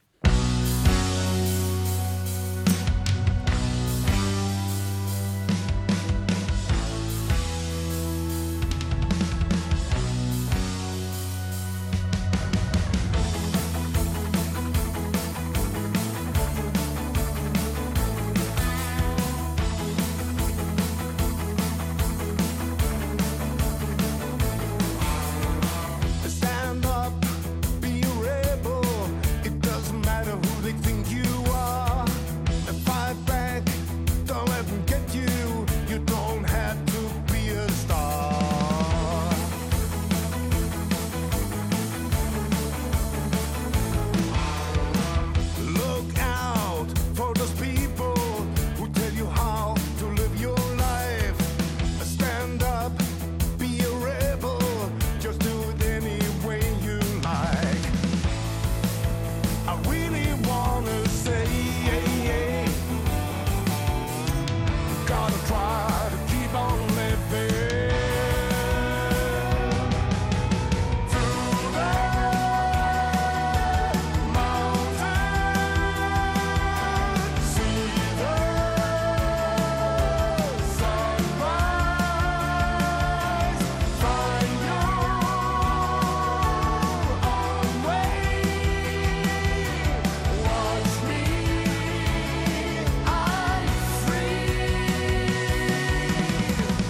[SPEAKER 3] Stand up, be a rebel. It doesn't matter who they think you are. And fight back, don't let them get you. You don't have to be a star. Look out for those people who tell you how to live your life. Stand up, be a rebel. Just do it any way you like. I really wanna say, gotta try to keep on living. Through the mountains, see the sunrise, find your own way. Watch me, I'm free.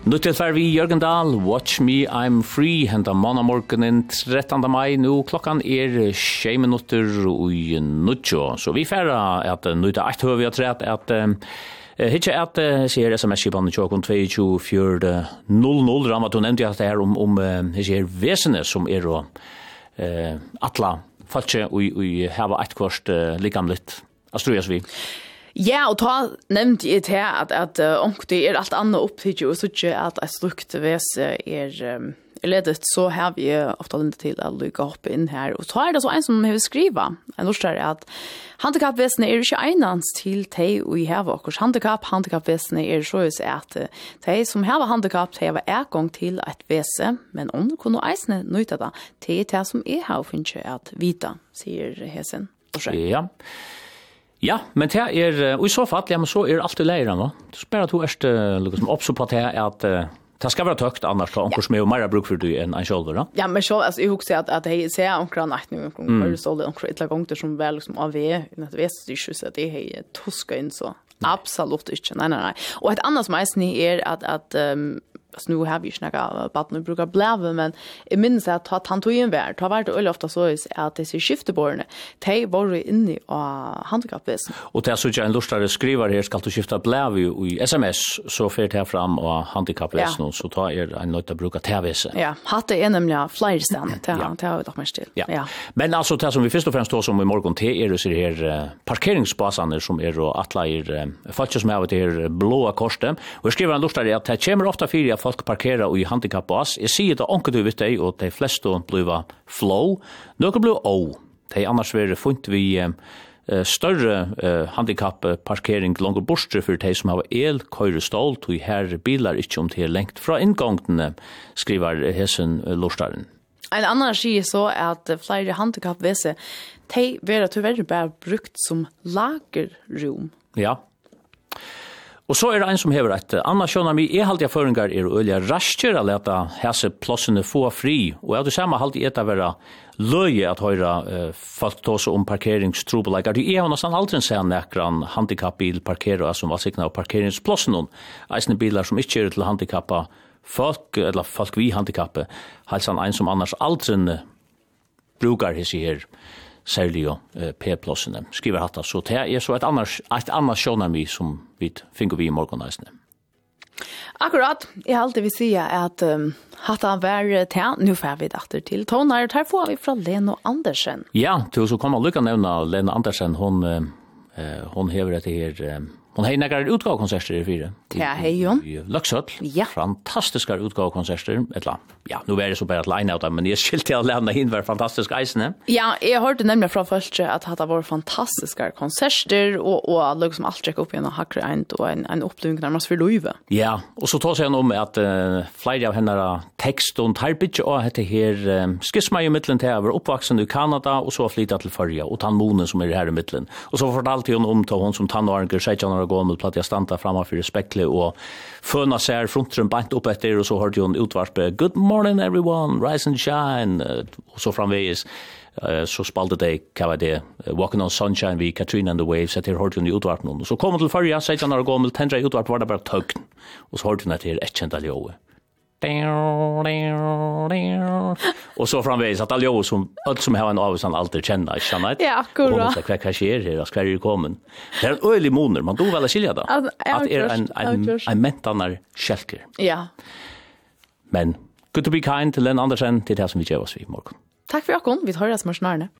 [SPEAKER 2] Nu til fær vi Jørgen Dahl, Watch Me, I'm Free, henta månamorgenen trettende mai, nu klokkan er tjei minutter og nutjo. Så vi færa at nu er et høy vi har trett at hitje at sier sms-kipanen tjokon to to fire null null, Ramma, du nevnte at det her om, om sier vesene som er og uh, atla falskje og heva et kvart uh, likamlitt. Astrujas vi.
[SPEAKER 1] Ja, og ta nevnt jeg til at, at uh, omkring er alt annet opptidget, og så ikke at et strukt vese er, um, er ledet, så har vi ofte lindet til å lykke opp inn her. Og så er det så en som har skrivet, en ordstær er at handikappvesene er ikke enans til de og i heve okkurs handikapp. Handikappvesene er så at uh, de som har handikapp, de har egang til et vese, men om du kunne eisne nøyte det, det er det som jeg har finnet at vita, sier Hesen.
[SPEAKER 2] Ja. Ja, men det er, og i så fall, ja, men så er alt i leire nå. Det er bare at du er liksom oppså på det at uh, det skal være tøkt, annars har onker som er jo mer bruk for du enn en kjolver, da.
[SPEAKER 1] Ja, men så, altså, jeg husker at, at jeg ser onker an etter noen ganger, så det er onker et eller annet som vel liksom av ved, i det vet så det er tuska inn så. Absolutt ikke, nei, nei, nei. Og et annet som jeg er at, at um, alltså nu har vi ju snackat på att nu brukar bläva men jag minns att ta tantojen vär ta vart öl ofta så är att det är skifteborne te var inne i handikappväsen
[SPEAKER 2] och det är så en lustare skriver här ska du skifta bläva i sms så för det fram och handikappväsen så tar er en nöta brukar tävese.
[SPEAKER 1] Ja, hade är nämligen fler stan det har vi dock mest till.
[SPEAKER 2] Ja. ja. Men alltså det som vi först och främst då som i morgon te är det så här uh, parkeringsbasaner som är och alla är uh, falska som är det här blåa korset och skriver en lustare att det kommer ofta fyra folk parkerar i handikappbas. Jeg sier det onker du vet deg, og de fleste blir flow. Noen blir O. De annars vil funnet vi uh, større uh, handikappparkering langt bortsett for de som har el-køyrestål, og her bilar ikke om til lengt fra inngangene, skriver Hesen Lorstaren.
[SPEAKER 1] En annan sier så at flere handikappvese, de vil tyvärr bare brukt som lagerrum.
[SPEAKER 2] Ja. Og så er det en som hever et annet kjønner mi, jeg halte jeg føringer er å øye raskjer å lete hese plassene få fri, og jeg hadde samme halte jeg etter være løye at høyre uh, folk tåse om parkeringstrobeleikar. Du er jo nesten aldri se nekran handikappbil parkerer som var sikna av parkeringsplassen, eisne biler som ikke er til handikappa folk, eller folk vi handikappe, halsan en som annars aldri brukar hese her, særlig jo uh, P-plassene, skriver hatta. Så det er så et annars, et annars sjånarmi som vi finner vi i morgonæsene.
[SPEAKER 1] Akkurat, jeg alltid vil si at um, hatta var til, nu får vi datter til tonar, her får vi fra Leno Andersen.
[SPEAKER 2] Ja, til så kommer lukka nevna Leno Andersen, hon, uh, hon hever etter her, uh, hon har nekkar utgavkonserter i fire.
[SPEAKER 1] Ja, hei jo.
[SPEAKER 2] I Løksøtl.
[SPEAKER 1] Ja.
[SPEAKER 2] Fantastiska utgavkonserter. Etla, ja, nu er det så bare at line out dem, men jeg skilte til å levna inn var fantastisk eisene.
[SPEAKER 1] Ja, jeg hørte nemlig fra folk at det var fantastiska konserter, og, og liksom alt trekk opp igjen og hakre eint, og en, en oppleving nærmest for løyve.
[SPEAKER 2] Ja, og så tar seg om at uh, flere av henne tekst og tarbidje og hette her um, skisma i middelen til å være oppvaksen i Kanada, og så flytta til Førja, og tannmonen som er her i middelen. Og så fortalte hun om til hun som tannåringer, seksten år gammel, platt jeg standa framfor spekle og føna seg frontrum bant opp etter, og så hørte hun utvarpe Good morning everyone, rise and shine, og så framveis så spalte de, hva var det, Walking on Sunshine vi Katrina and the Waves, etter hørte hun utvarpe noen. Og så kom hun til Førja, seksten år gammel, tendra i utvarpe, var det bare tøgn, og så hørte hun etter et kjent aljoe. Og så framveis at aljoe som alt som har en avstand alltid kjenner, ikke sant?
[SPEAKER 1] Ja, akkurat.
[SPEAKER 2] Hva hva skjer her, hva er det kommet? Det er en øyelig moner, man do vel å skilja da. At det er en, en, en mentanar kjelker.
[SPEAKER 1] Ja.
[SPEAKER 2] Men good to be kind til Lena Andersen, til det som vi gjør oss i morgen.
[SPEAKER 1] Takk for dere, vi tar det som er snarere.